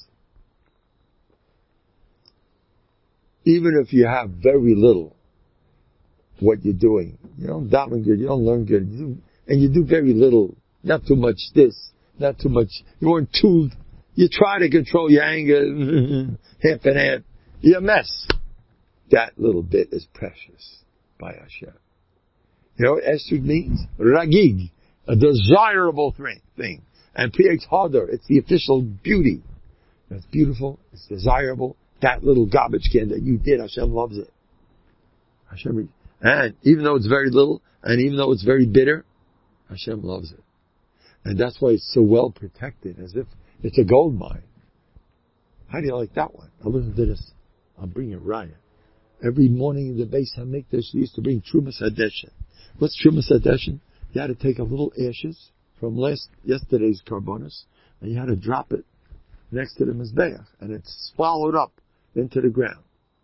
Even if you have very little, what you're doing, you don't daven good, you don't learn good, you do, and you do very little, not too much this, not too much, you weren't too, you try to control your anger, half and half, you're a mess. That little bit is precious by Hashem. You know what esrig means? Ragig, a desirable thing. And P H harder. It's the official beauty. It's beautiful. It's desirable. That little garbage can that you did, Hashem loves it. Hashem, and even though it's very little, and even though it's very bitter, Hashem loves it. And that's why it's so well protected, as if it's a gold mine. How do you like that one? Now listen to this. I'll bring you Raya. Every morning in the Beis HaMikdash, they used to bring Trumas Hadeshin. What's Trumas Hadeshin? You had to take a little ashes from last yesterday's karbonos, and you had to drop it next to the Mizbeach, and it's swallowed up into the ground.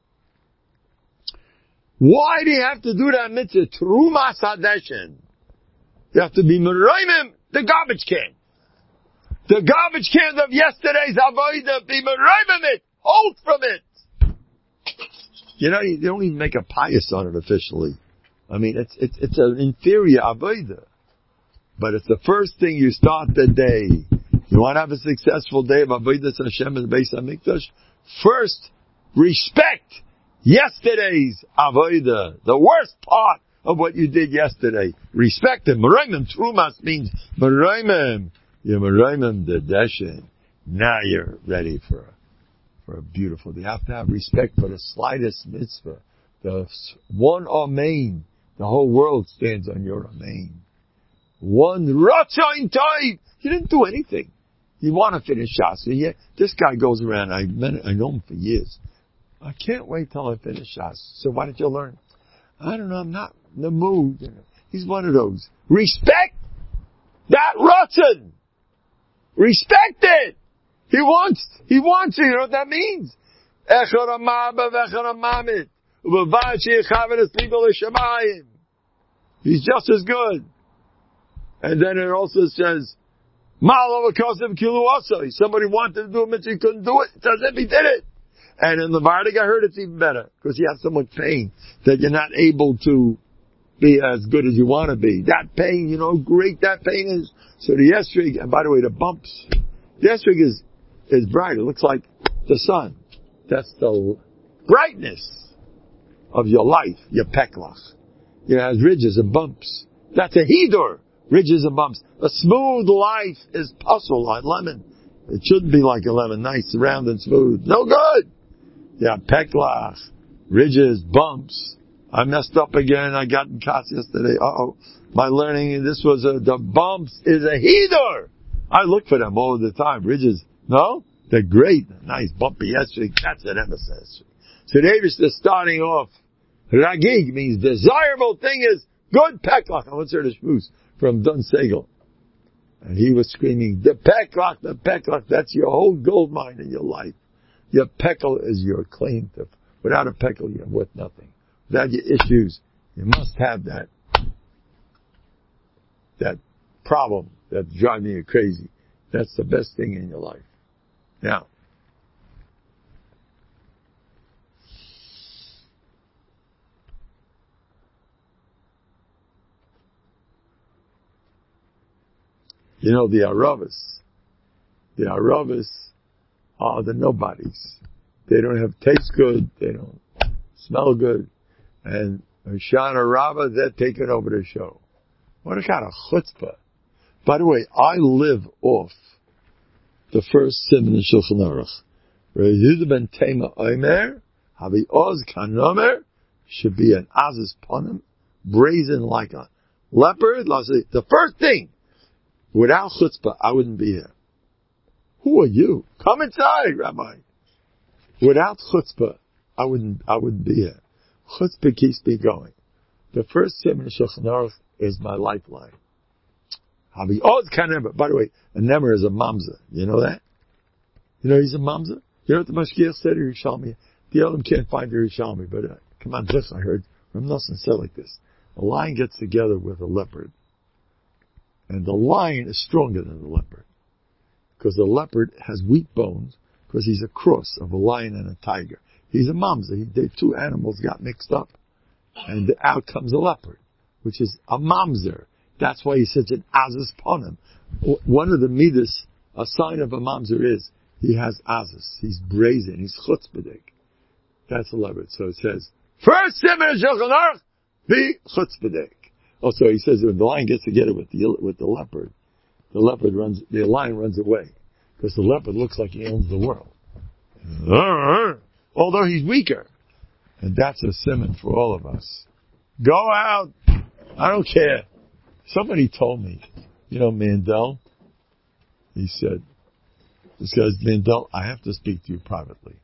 Why do you have to do that mitzvah? Trumas Hadeshin. You have to be Merayim, the garbage can. The garbage can of yesterday's avodah, be Merayim it. Hold from it. You know, they don't even make a pious on it officially. I mean, it's it's it's an inferior avodah. But it's the first thing you start the day. You want to have a successful day of avodas Hashem in the Beis HaMikdash? First, respect yesterday's avodah, the worst part of what you did yesterday. Respect it. Merayim Trumas means Merayim. You're Merayim the Deshin. Now you're ready for a, for a beautiful day. You have to have respect for the slightest mitzvah. The one Amen. The whole world stands on your Amen. One Ratzain Toiv. You didn't do anything. You want to finish Shas. Yeah, this guy goes around. I met, I know him for years. I can't wait till I finish Shas. So why did you learn? I don't know. I'm not in the mood. He's one of those. Respect that Ratzon. Respect it. He wants. He wants it. You know what that means? He's just as good. And then it also says, somebody wanted to do a mitzvah, he couldn't do it. It says if he did it. And in the Vardik, I heard it's even better, because you have so much pain that you're not able to be as good as you want to be. That pain, you know, great that pain is. So the esrig, and by the way, the bumps, the esrig is, is bright. It looks like the sun. That's the brightness of your life, your peklach. It has ridges and bumps. That's a hidur. Ridges and bumps. A smooth life is puzzle like lemon. It shouldn't be like a lemon, nice, round and smooth. No good. Yeah, peklach, ridges, bumps. I messed up again. I got in class yesterday. Uh-oh. My learning, this was a, the bumps is a hidur. I look for them all the time. Ridges, no? They're great. Nice, bumpy esrig. That's an emes. So they're starting off. Ragig means desirable thing is good peklach. I once heard a shmooze from Don Segel. And he was screaming, the peklach, the peklach, that's your whole gold mine in your life. Your pekel is your claim to, without a pekel, you're worth nothing. Without your issues, you must have that, that problem that's driving you crazy. That's the best thing in your life. Now, you know, the Aravas, the Aravas are the nobodies. They don't have taste good. They don't smell good. And Shana Arava, they're taking over the show. What a kind of chutzpah. By the way, I live off the first simon in Shulchan Aruch. Yehuda ben Tema Omer, Havi Oz Kanomer, should be an Aziz Ponim, brazen like a leopard. The first thing, without chutzpah, I wouldn't be here. Who are you? Come inside, Rabbi. Without chutzpah, I wouldn't, I wouldn't be here. Chutzpah keeps me going. The first simon in Shulchan Aruch is my lifeline. Havi Oz Kanomer. By the way, a nemer is a mamza. You know that? You know he's a mamza? You know what the Mashgiach said to Yerushalmi? The Elam can't find the Yerushalmi, but uh, come on, this I heard from Nosson said like this. A lion gets together with a leopard. And the lion is stronger than the leopard. Because the leopard has weak bones, because he's a cross of a lion and a tiger. He's a mamza. He, the two animals got mixed up. And out comes a leopard, which is a mamzer. That's why he's such an azus ponim. One of the midas, a sign of a mamzer is, he has azus. He's brazen. He's chutzpahdik. That's a leopard. So it says, first simon Shulchan Aruch, be chutzpahdik. Also, he says when the lion gets together with the with the leopard, the leopard runs, the lion runs away. Because the leopard looks like he owns the world. Although he's weaker. And that's a simon for all of us. Go out. I don't care. Somebody told me, you know, Mandel, he said, this guy's Mandel, I have to speak to you privately.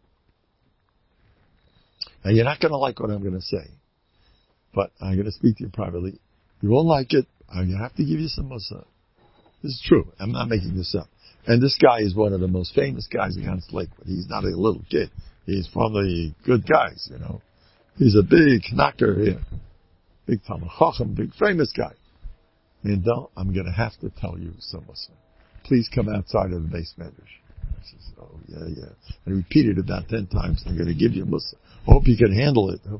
And you're not going to like what I'm going to say. But I'm going to speak to you privately. You won't like it. I'm going to have to give you some mussar. This is true. I'm not making this up. And this guy is one of the most famous guys against Lakewood. He's not a little kid. He's from the good guys, you know. He's a big knocker here. Big Talmud Chacham, big famous guy. Mandel, I'm going to have to tell you some mussar. Please come outside of the base medrash. I says, oh, yeah, yeah. And I repeated it about ten times. I'm going to give you mussar. I hope you can handle it.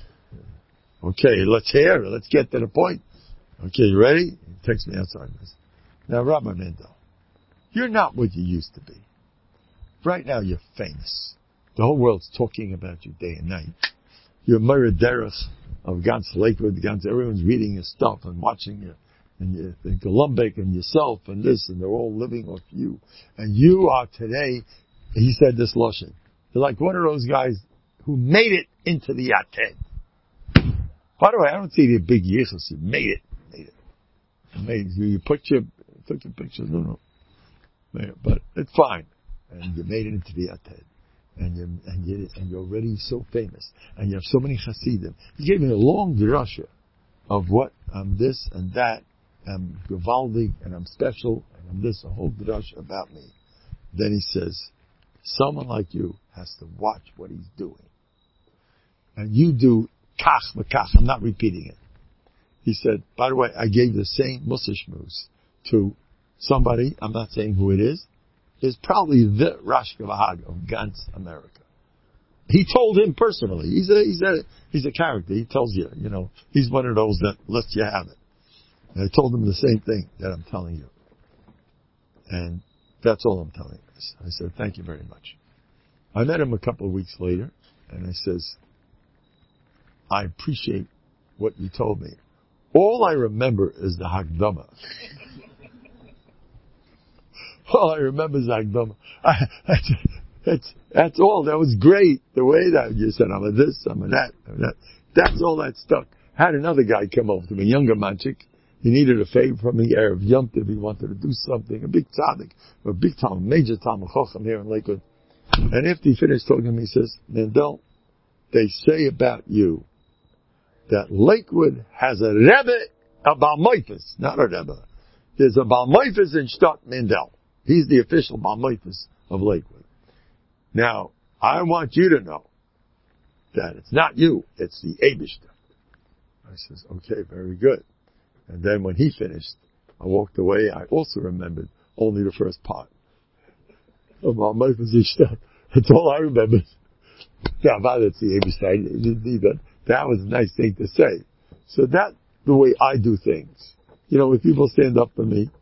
Okay, let's hear it. Let's get to the point. Okay, you ready? He takes me outside. Now, Rabbi Mandel, you're not what you used to be. Right now, you're famous. The whole world's talking about you day and night. You're Meir Derech of Gans Lakewood. Gans, everyone's reading your stuff and watching you. And you think Columbik and yourself and this, and they're all living off you. And you are today, he said this lashon, you're like one of those guys who made it into the Yated. By the way, I don't see the big yichus. You made it. Made it. Made it. You put your, took your pictures. No, no. Made it. But it's fine. And you made it into the Yated. And you, and you, and you're already so famous. And you have so many chassidim. He gave me a long drasha of what I'm this and that. I'm Gavaldi and I'm special and I'm this, a whole drasha about me. Then he says, someone like you has to watch what he's doing. And you do kach v'kach. I'm not repeating it. He said, by the way, I gave the same mussar shmuz to somebody, I'm not saying who it is, is probably the Rosh Kavahag of Gans America. He told him personally. He's a, he's a, he's a character. He tells you, you know, he's one of those that lets you have it. And I told him the same thing that I'm telling you. And that's all I'm telling you. I said, thank you very much. I met him a couple of weeks later, and I says, I appreciate what you told me. All I remember is the Hagdama. All I remember is the Hagdama. I, that's, that's, that's all. That was great. The way that you said, I'm a this, I'm a that, I'm a that. That's all that stuck. Had another guy come over to me, younger manchik. He needed a favor from me, Erev Yom Tov. He wanted to do something. A big tzaddik, a big Talmud, major Talmud Chacham here in Lakewood. And after he finished talking to me, he says, Mandel, they say about you that Lakewood has a Rebbe, a Balmoifis, not a Rebbe. There's a Balmoifis in Shtat Mandel. He's the official Balmoifis of Lakewood. Now, I want you to know that it's not you, it's the Eibishter. I says, okay, very good. And then when he finished, I walked away. I also remembered only the first part of Balmoifis in Shtat. That's all I remembered. Yeah, about it's the Eibishter. That. That was a nice thing to say. So that's the way I do things. You know, if people stand up for me,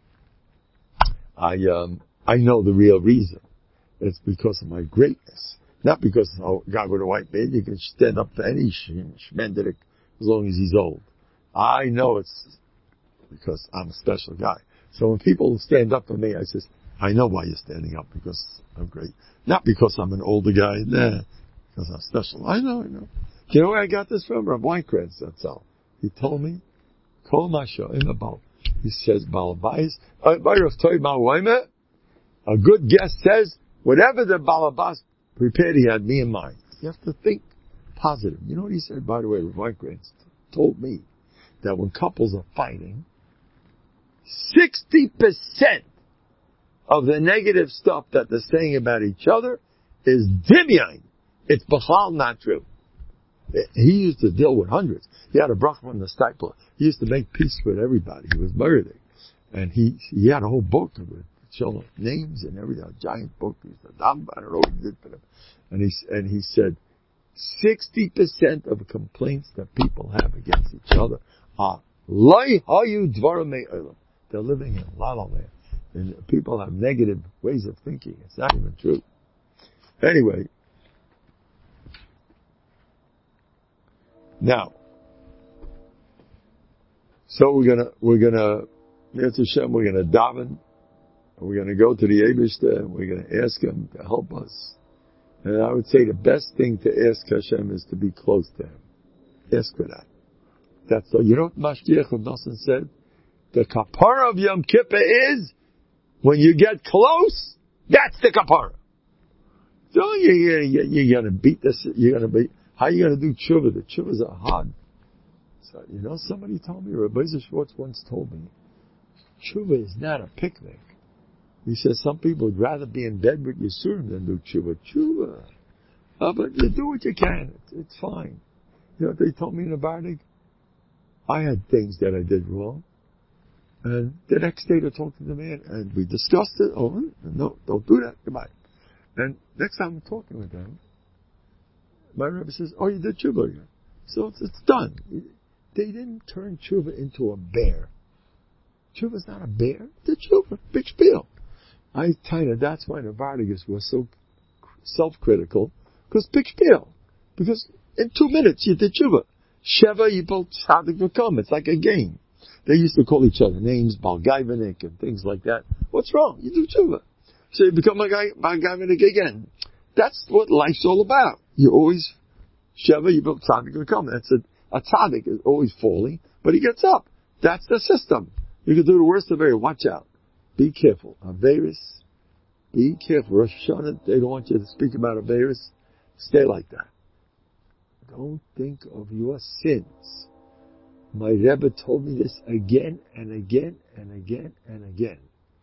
I um I know the real reason. It's because of my greatness. Not because of a guy with a white beard. You can stand up for any shmenderik as long as he's old. I know it's because I'm a special guy. So when people stand up for me, I says, I know why you're standing up, because I'm great. Not because I'm an older guy. Nah, because I'm special. I know, I know. You know where I got this from? Rav Weinkrantz, that's all. He told me, Kol Masha about. He says, Balabais, a good guest says, whatever the Balabas prepared, he had me in mind. You have to think positive. You know what he said, by the way, Rav Weinkrantz told me that when couples are fighting, sixty percent of the negative stuff that they're saying about each other is dimyan. It's b'chal not true. He used to deal with hundreds. He had a bracha from the Stipler. He used to make peace with everybody. He was murdered. And he he had a whole book with showing names and everything, a giant book. He said, I don't know what he did for them. And he, and he said, sixty percent of the complaints that people have against each other are Loi hayu dvarim me'olam. They're living in la la land. And people have negative ways of thinking. It's not even true. Anyway, now, so we're gonna, we're gonna, Yetz Hashem, we're going to daven. We're going to go to the Eibishter and we're going to ask Him to help us. And I would say the best thing to ask Hashem is to be close to Him. Ask for that. That's all. You know what Mashgiach of Nosson said? The kapara of Yom Kippur is, when you get close, that's the kapara. So you're, you're, you're going to beat this, you're going to beat, how are you going to do tshuva? The tshuvas are hard. So, you know, somebody told me, Rabbi Schwartz once told me, tshuva is not a picnic. He says some people would rather be in bed with Yisurim than do tshuva. Tshuva. Uh, but you do what you can. It's, it's fine. You know what they told me in the Bardig? I had things that I did wrong. And the next day they talked to the man and we discussed it. Oh, no, don't do that. Goodbye. And next time I'm talking with them, my Rebbe says, oh, you did tshuva again. So it's, it's done. They didn't turn tshuva into a bear. Tshuva's not a bear. It's tshuva. Big spiel. I tell you, that's why the Vardigas was so self-critical, because big spiel. Because in two minutes you did tshuva. Sheva, you both tzaddik become. It's like a game. They used to call each other names, Balgaivanik and things like that. What's wrong? You do tshuva. So you become a guy, Balgaivanik again. That's what life's all about. You always, Sheva, you both tzaddik become. That's a, a tzaddik is always falling, but he gets up. That's the system. You can do the worst of it. Watch out. Be careful. Averis, be careful. Rosh Hashanah, they don't want you to speak about Averis. Stay like that. Don't think of your sins. My Rebbe told me this again and again and again and again.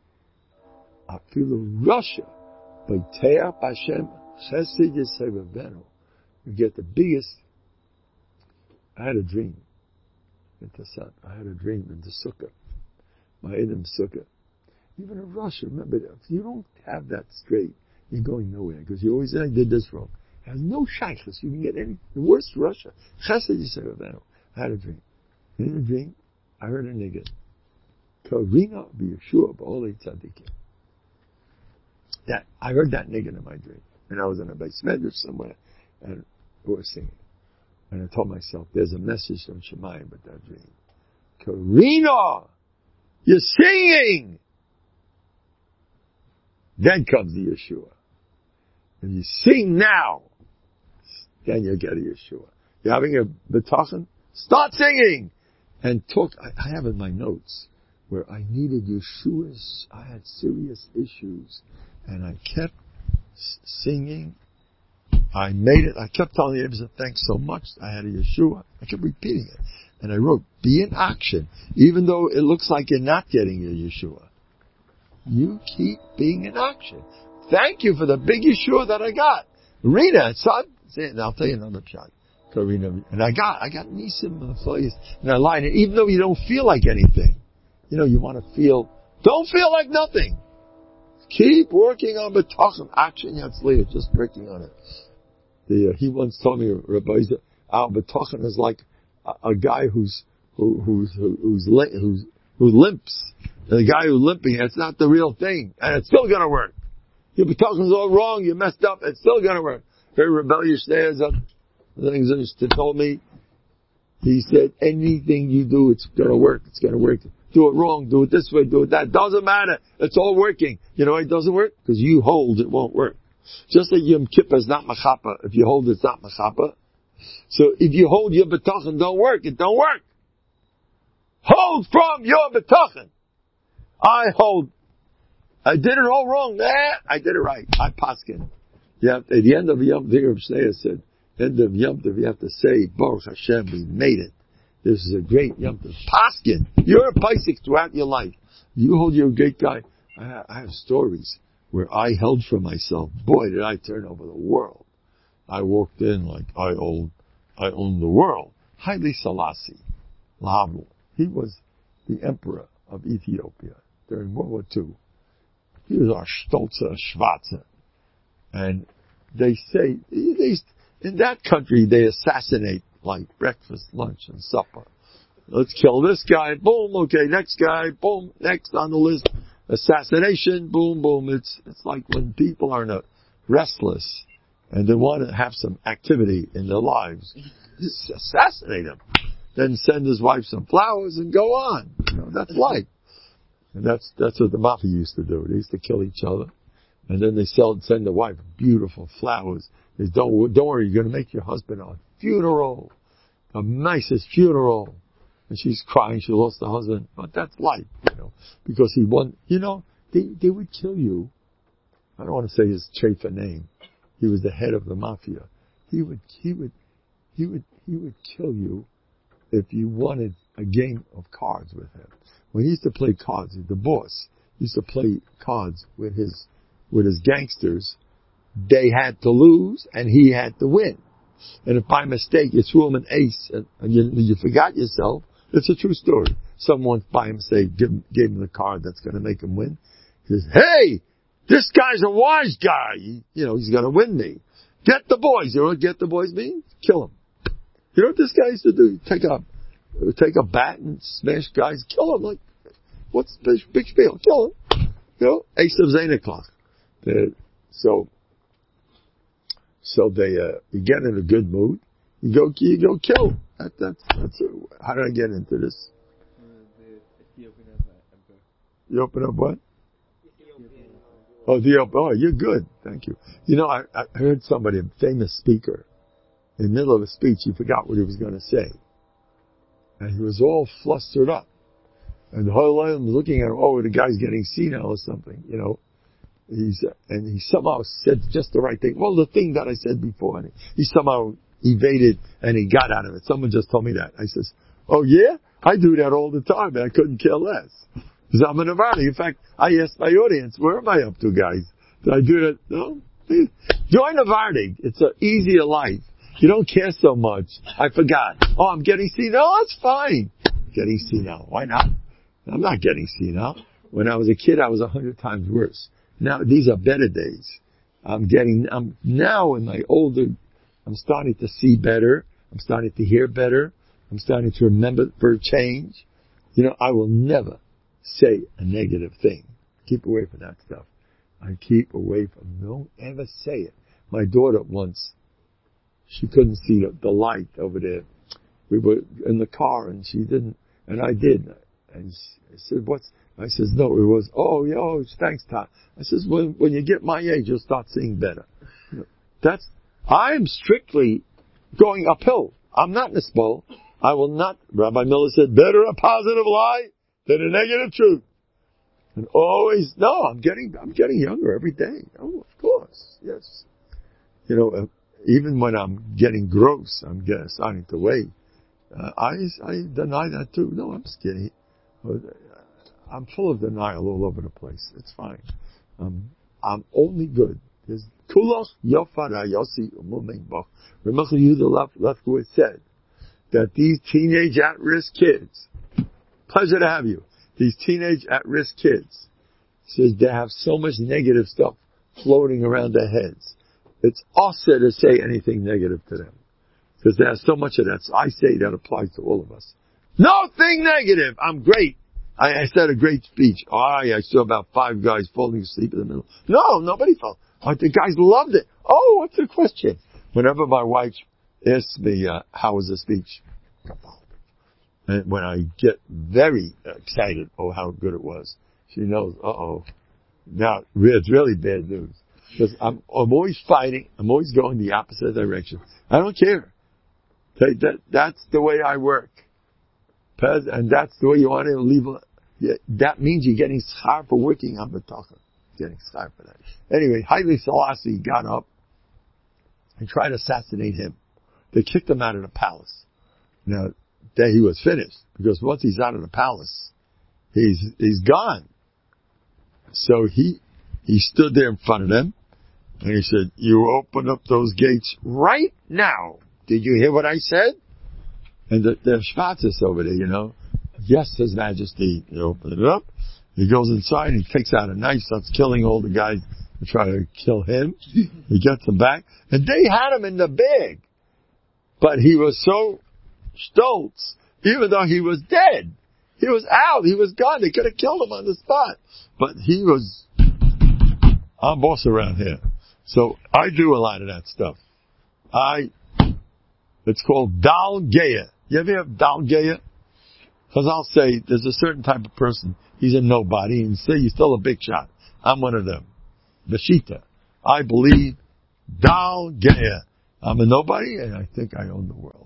Afilu Russia, B'teach Hashem Chesed Yisrael. You get the biggest. I had a dream. I had a dream in the Sukkah. My Edom Sukkah. Even in Russia, remember, if you don't have that straight, you're going nowhere. Because you always say, I did this wrong. It has no shaykhs. You can get any, the worst Russia. Chesed Yisrael. I had a dream. In a dream, I heard a nigga. Karina b'Yeshua b'olei tzadikim. That, I heard that nigga in my dream. And I was in a base medrash somewhere, and we were singing. And I told myself, there's a message from Shemayim with that dream. Karina! You're singing! Then comes the Yeshua. If you sing now, then you'll get a Yeshua. You're having a betachan? Start singing! And talk, I, I have in my notes, where I needed Yeshua's, I had serious issues, and I kept s- singing. I made it, I kept telling the Abba, thanks so much, I had a Yeshua. I kept repeating it. And I wrote, be in action, even though it looks like you're not getting your Yeshua. You keep being in action. Thank you for the big Yeshua that I got. Rena, son, and I'll tell you another shot. Karina, and I got, I got Nisim and the and I lied. And even though you don't feel like anything, you know, you want to feel, don't feel like nothing. Keep working on betachan, action yatzliah, just working on it. The, uh, he once told me, Rabbi, our betachan is like a, a guy who's, who, who's, who's, who's, who's, who limps. And the guy who's limping, it's not the real thing. And it's still gonna work. Your betachan is all wrong, you messed up, it's still gonna work. Very rebellious there, the things that told me, he said, anything you do, it's gonna work, it's gonna work. Do it wrong, do it this way, do it that. Doesn't matter. It's all working. You know why it doesn't work? Because you hold, it won't work. Just like Yom Kippur is not machapa. If you hold, it's not machapa. So if you hold your betachan, don't work, it don't work. Hold from your betachan. I hold. I did it all wrong. Nah, I did it right. I paskin. Yeah, at the end of Yom Tov, Shneur said, end of Yom Tov, you have to say, Baruch Hashem, we made it. This is a great Yom Tov. Paskin. You're a Paisik throughout your life. You hold, you're a great guy. I have, I have stories where I held for myself. Boy, did I turn over the world. I walked in like I own, I own the world. Haile Selassie, Lahavnu. He was the emperor of Ethiopia during World War Two. He was our Stolzer Schwarzer. And they say, they, in that country, they assassinate like breakfast, lunch, and supper. Let's kill this guy, boom, okay, next guy, boom, next on the list. Assassination, boom, boom. It's, it's like when people are not restless and they want to have some activity in their lives. Just assassinate him. Then send his wife some flowers and go on. You know, that's life. And that's, that's what the mafia used to do. They used to kill each other. And then they sell, send the wife beautiful flowers. They say, don't, don't worry, you're going to make your husband a funeral. The nicest funeral. And she's crying, she lost her husband. But that's life, you know. Because he won, you know, they, they would kill you. I don't want to say his Chafer name. He was the head of the mafia. He would, he would, he would, he would kill you if you wanted a game of cards with him. When he used to play cards, the boss used to play cards with his, with his gangsters. They had to lose and he had to win. And if by mistake you threw him an ace and, and you, you forgot yourself, it's a true story. Someone by mistake gave, gave him the card that's going to make him win. He says, hey, this guy's a wise guy. He, you know, he's going to win me. Get the boys. You know what get the boys mean? Kill him. You know what this guy used to do? Take a, take a bat and smash guys, kill him. Like, what's the big, big spiel? Kill him. You know, Ace of Zaynakloch. So, so they, uh, you get in a good mood. You go, you go kill. That, that's, that's, it. How did I get into this? Uh, the Ethiopian Empire. You open up what? Oh, the, oh, you're good. Thank you. You know, I, I heard somebody, a famous speaker, in the middle of a speech, he forgot what he was going to say. And he was all flustered up. And the whole time was looking at him, oh, the guy's getting senile or something, you know. He's, and he somehow said just the right thing. Well, the thing that I said before, and he somehow evaded and he got out of it. Someone just told me that. I says, oh yeah? I do that all the time and I couldn't care less. Because I'm a Navardi. In fact, I asked my audience, where am I up to, guys? Did I do that? No? Join Navardi. It's an easier life. You don't care so much. I forgot. Oh, I'm getting senile? That's fine. Getting senile. Why not? I'm not getting senile. When I was a kid, I was a hundred times worse. Now, these are better days. I'm getting, I'm now in my older, I'm starting to see better. I'm starting to hear better. I'm starting to remember for a change. You know, I will never say a negative thing. Keep away from that stuff. I keep away from, don't ever say it. My daughter once, she couldn't see the, the light over there. We were in the car and she didn't, and I did. And she, I said, what's, I says, no, it was, oh, yeah, oh, thanks, Todd. I says, when, when you get my age, you'll start seeing better. That's, I am strictly going uphill. I'm not Nisbol. I will not, Rabbi Miller said, better a positive lie than a negative truth. And always, no, I'm getting, I'm getting younger every day. Oh, of course, yes. You know, uh, even when I'm getting gross, I'm getting, starting to weigh. Uh, I, I deny that too. No, I'm skinny. I'm full of denial all over the place. It's fine. Um, I'm only good. There's Kulach Yofara Yossi Umumengboch. Ramachal Yehuda Lefkowitz said that these teenage at-risk kids, pleasure to have you, these teenage at-risk kids, says they have so much negative stuff floating around their heads. It's also to say anything negative to them. Because they have so much of that. So I say that applies to all of us. Nothing negative. I'm great. I, I said a great speech. Oh, I saw about five guys falling asleep in the middle. No, nobody fell. Oh, the guys loved it. Oh, what's the question? Whenever my wife asks me, uh, how was the speech? And when I get very excited, oh, how good it was, she knows, uh-oh. Now, it's really bad news. Because I'm, I'm always fighting. I'm always going the opposite direction. I don't care. That, that, that's the way I work. And that's the way you want to leave. Yeah, that means you're getting schar for working on B'tachon. Getting schar for that. Anyway, Haile Selassie got up and tried to assassinate him. They kicked him out of the palace. Now, that he was finished. Because once he's out of the palace, he's, he's gone. So he, he stood there in front of them and he said, you open up those gates right now. Did you hear what I said? And the, the Shvatzis over there, you know. Yes, His Majesty. He opened it up. He goes inside and he takes out a knife, starts killing all the guys who try to kill him. He gets them back. And they had him in the bag. But he was so stolz, even though he was dead. He was out. He was gone. They could have killed him on the spot. But he was, I'm boss around here. So I do a lot of that stuff. I, it's called Dal Geya. You ever have Dal Geya? Chazal say there's a certain type of person, he's a nobody, and say he's still a big shot. I'm one of them. The Shita. I believe, Dal Ge'eh. I'm a nobody, and I think I own the world.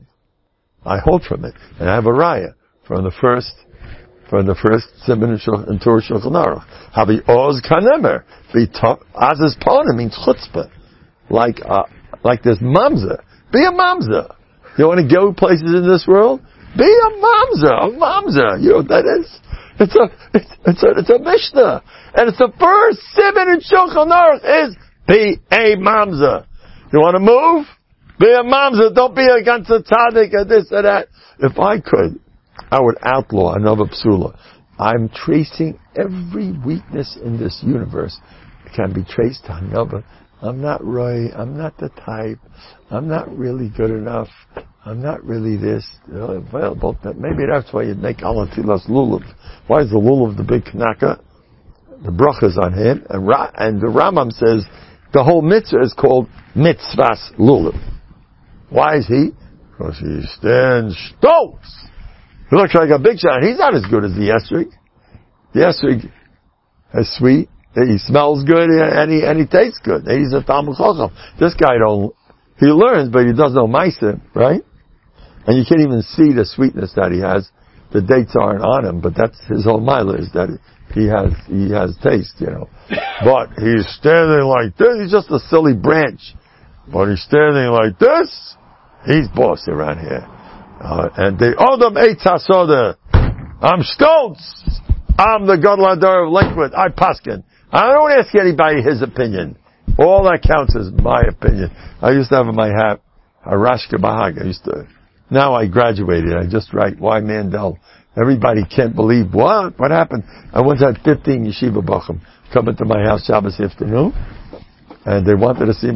I hold from it, and I have a raya from the first, from the first Siman and Torah Shulchan Aruch. Habi Oz Kanemer. Be Az is Pona means chutzpah. Like, uh, like this mamza. Be a mamza. You want to go places in this world? Be a mamza, a mamza. You know what that is? It's a, it's, it's a, it's a Mishnah. And it's the first Siman in Shulchan Aruch is be a mamza. You want to move? Be a mamza. Don't be against a tzaddik and this and that. If I could, I would outlaw another psula. I'm tracing every weakness in this universe. It can be traced to another. I'm not Roy. I'm not the type. I'm not really good enough. I'm not really this. Available. Maybe that's why you make Alatilas Lulav. Why is the Lulav the big Kanaka? The bracha is on him. And, Ra- and the Rambam says the whole mitzvah is called Mitzvahs Lulav. Why is he? Because he stands stokes. He looks like a big shot. He's not as good as the Esrig. The Esrig is sweet. He smells good and he, and he tastes good. He's a Talmud Chacham. This guy don't, he learns, but he doesn't know Maisa, right? And you can't even see the sweetness that he has. The dates aren't on him, but that's his whole mila is that he has, he has taste, you know. But he's standing like this. He's just a silly branch. But he's standing like this. He's boss around here. Uh, and they, Odom Eitz HaSoda. I'm Stoltz. I'm the Gadol Hador of Lakewood. I paskin. I don't ask anybody his opinion. All that counts is my opinion. I used to have in my hat a Rashka Bahag. I used to. Now I graduated. I just write why Mandel. Everybody can't believe what what happened. I once had fifteen yeshiva bachim come into my house Shabbos afternoon, and they wanted to see me.